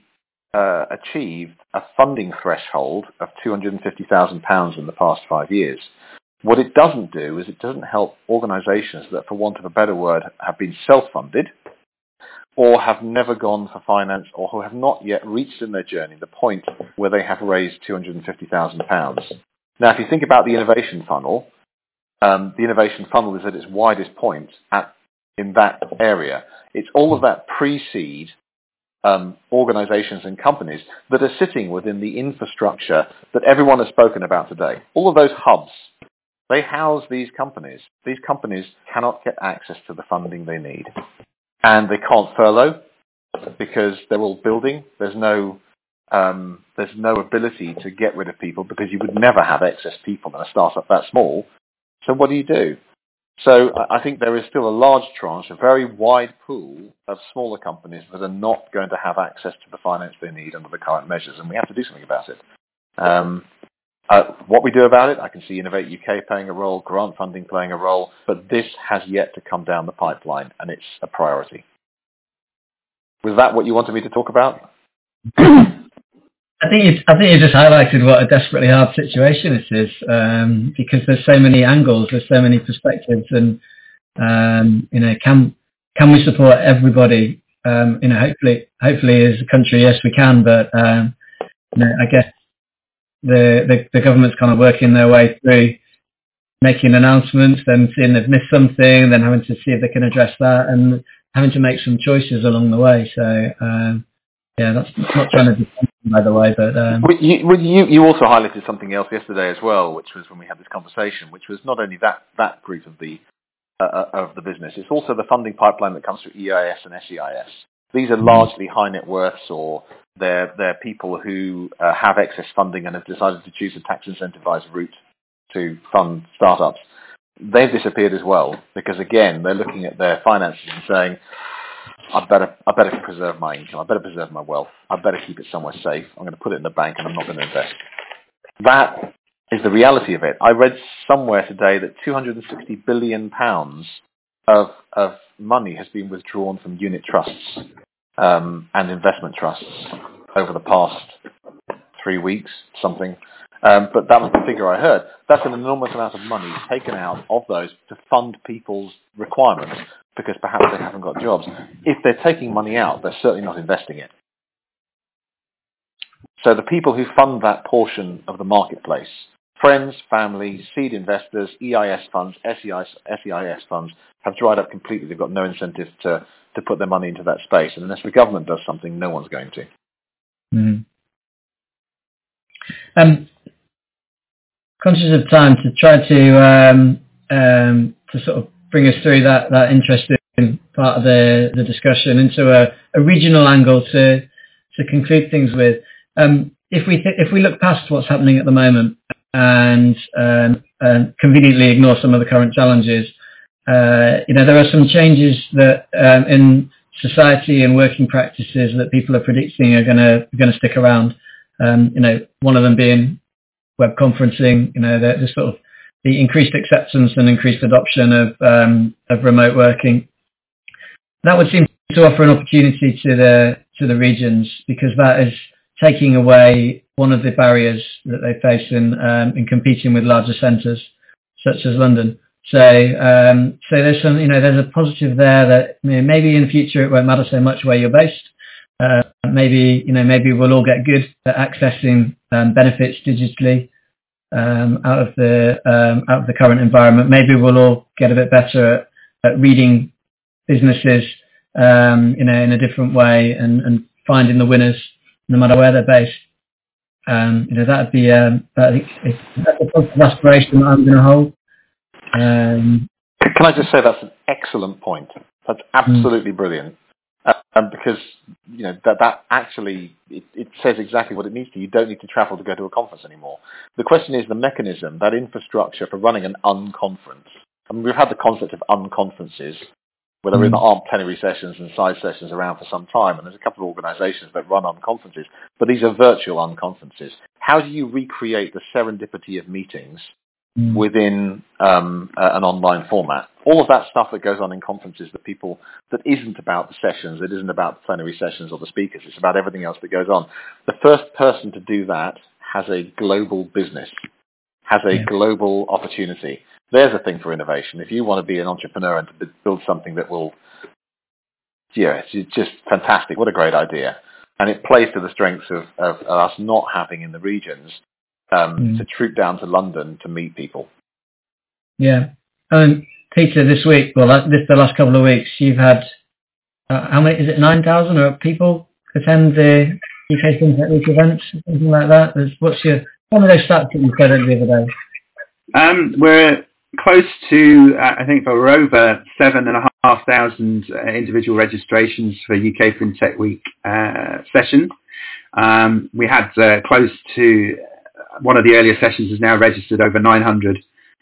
achieved a funding threshold of £250,000 in the past 5 years. What it doesn't do is it doesn't help organisations that, for want of a better word, have been self-funded or have never gone for finance or who have not yet reached in their journey the point where they have raised £250,000. Now, if you think about the innovation funnel is at its widest point in that area. It's all of that pre-seed organizations and companies that are sitting within the infrastructure that everyone has spoken about today. All of those hubs, they house these companies. These companies cannot get access to the funding they need. And they can't furlough because they're all building. There's no ability to get rid of people because you would never have excess people in a startup that small. So what do? So I think there is still a large tranche, a very wide pool of smaller companies that are not going to have access to the finance they need under the current measures, and we have to do something about it. What we do about it, I can see Innovate UK playing a role, grant funding playing a role, but this has yet to come down the pipeline, and it's a priority. Was that what you wanted me to talk about? I think you just highlighted what a desperately hard situation it is, because there's so many angles, there's so many perspectives, and can we support everybody? Hopefully as a country, yes, we can, but I guess the government's kind of working their way through making announcements, then seeing they've missed something, then having to see if they can address that, and having to make some choices along the way. So. Yeah, that's not trying to defend them, by the way, but... You also highlighted something else yesterday as well, which was when we had this conversation, which was not only that group of the business, it's also the funding pipeline that comes through EIS and SEIS. These are largely high net worths, or they're people who have excess funding and have decided to choose a tax incentivized route to fund startups. They've disappeared as well, because again, they're looking at their finances and saying, I better preserve my income. I better preserve my wealth. I better keep it somewhere safe. I'm going to put it in the bank and I'm not going to invest. That is the reality of it. I read somewhere today that £260 billion of money has been withdrawn from unit trusts and investment trusts over the past 3 weeks, something. But that was the figure I heard. That's an enormous amount of money taken out of those to fund people's requirements because perhaps they haven't got jobs. If they're taking money out, they're certainly not investing it. So the people who fund that portion of the marketplace, friends, family, seed investors, EIS funds, SEIS funds, have dried up completely. They've got no incentive to put their money into that space. And unless the government does something, no one's going to. Conscious of time, to try to sort of bring us through that interesting part of the discussion into a regional angle to conclude things with. If we look past what's happening at the moment and conveniently ignore some of the current challenges, there are some changes that in society and working practices that people are predicting are going to stick around. One of them being web conferencing, the sort of the increased acceptance and increased adoption of remote working. That would seem to offer an opportunity to the regions, because that is taking away one of the barriers that they face in competing with larger centres such as London. So there's some, there's a positive there that maybe in the future it won't matter so much where you're based. Maybe we'll all get good at accessing benefits digitally out of the current environment. Maybe we'll all get a bit better at reading businesses in a different way and finding the winners no matter where they're based. That'd be that's a positive aspiration that I'm going to hold. Can I just say that's an excellent point? That's absolutely brilliant. Because that actually it says exactly what it needs to. You don't need to travel to go to a conference anymore. The question is the mechanism, that infrastructure for running an unconference. I mean, we've had the concept of unconferences, where there aren't plenary sessions and side sessions around for some time, and there's a couple of organisations that run unconferences, but these are virtual unconferences. How do you recreate the serendipity of meetings within an online format? All of that stuff that goes on in conferences, that isn't about the sessions, it isn't about the plenary sessions or the speakers, it's about everything else that goes on. The first person to do that has a global business. has a global opportunity. There's a thing for innovation. If you want to be an entrepreneur and to build something that will, it's just fantastic. What a great idea. And it plays to the strengths of us not having in the regions to troop down to London to meet people. Yeah. Peter, this week, the last couple of weeks, you've had, how many, is it 9,000 people attend the UK FinTech Week events, something like that? One of those stats that you said the other day? We're close to, I think we're over 7,500 individual registrations for UK FinTech Week sessions. We had close to, one of the earlier sessions is now registered over 900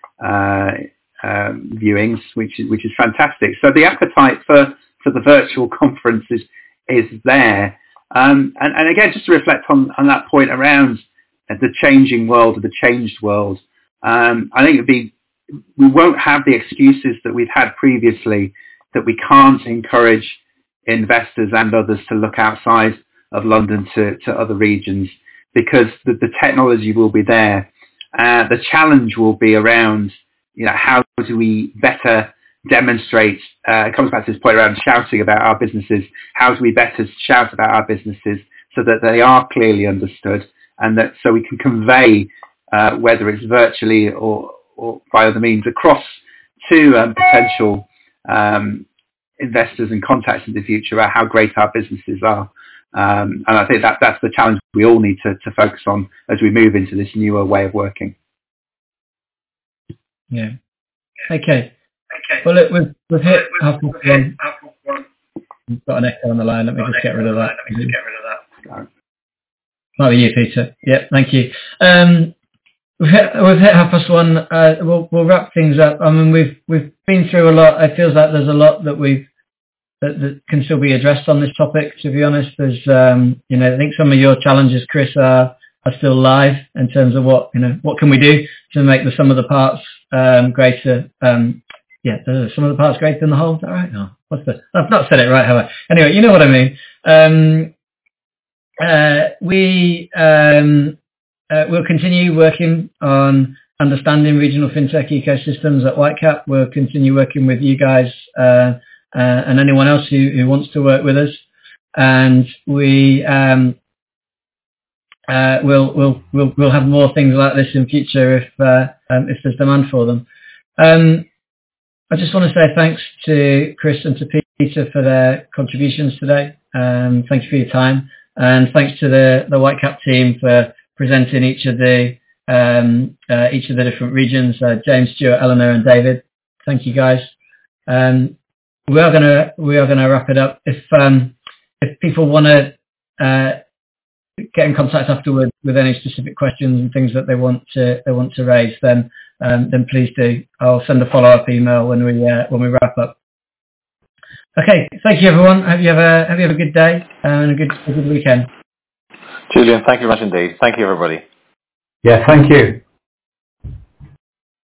viewings, which is fantastic. So the appetite for the virtual conference is there. And again, just to reflect on that point around the changing world, or the changed world, I think we won't have the excuses that we've had previously that we can't encourage investors and others to look outside of London to other regions, because the technology will be there. The challenge will be around, how do we better demonstrate, it comes back to this point around shouting about our businesses, how do we better shout about our businesses so that they are clearly understood, and that so we can convey, whether it's virtually or by other means, across to potential investors and contacts in the future about how great our businesses are. And I think that's the challenge we all need to focus on as we move into this newer way of working. Yeah. Okay. Well, look, we've hit half past one. We've got an echo on the line. Let me just get rid of that. Might be you, Peter. Yeah, thank you. We've hit half past one. We'll wrap things up. I mean, we've been through a lot. It feels like there's a lot that that can still be addressed on this topic. To be honest, there's I think some of your challenges, Chris, are still live in terms of what can we do to make the sum of the parts greater. The sum of the parts greater than the whole. Is that right? No, I've not said it right, have I? Anyway, you know what I mean. We'll continue working on understanding regional fintech ecosystems at Whitecap. We'll continue working with you guys and anyone else who wants to work with us. And we'll have more things like this in future if there's demand for them. I just want to say thanks to Chris and to Peter for their contributions today. Thank you for your time, and thanks to the Whitecap team for presenting each of the different regions. James, Stuart, Eleanor, and David. Thank you, guys. We are gonna wrap it up. If people want to get in contact afterwards with any specific questions and things that they want to raise, then please do. I'll send a follow-up email when we wrap up. Okay, thank you everyone. Hope you have a good day and a good weekend. Julian, thank you very much indeed. Thank you everybody. Yeah, thank you.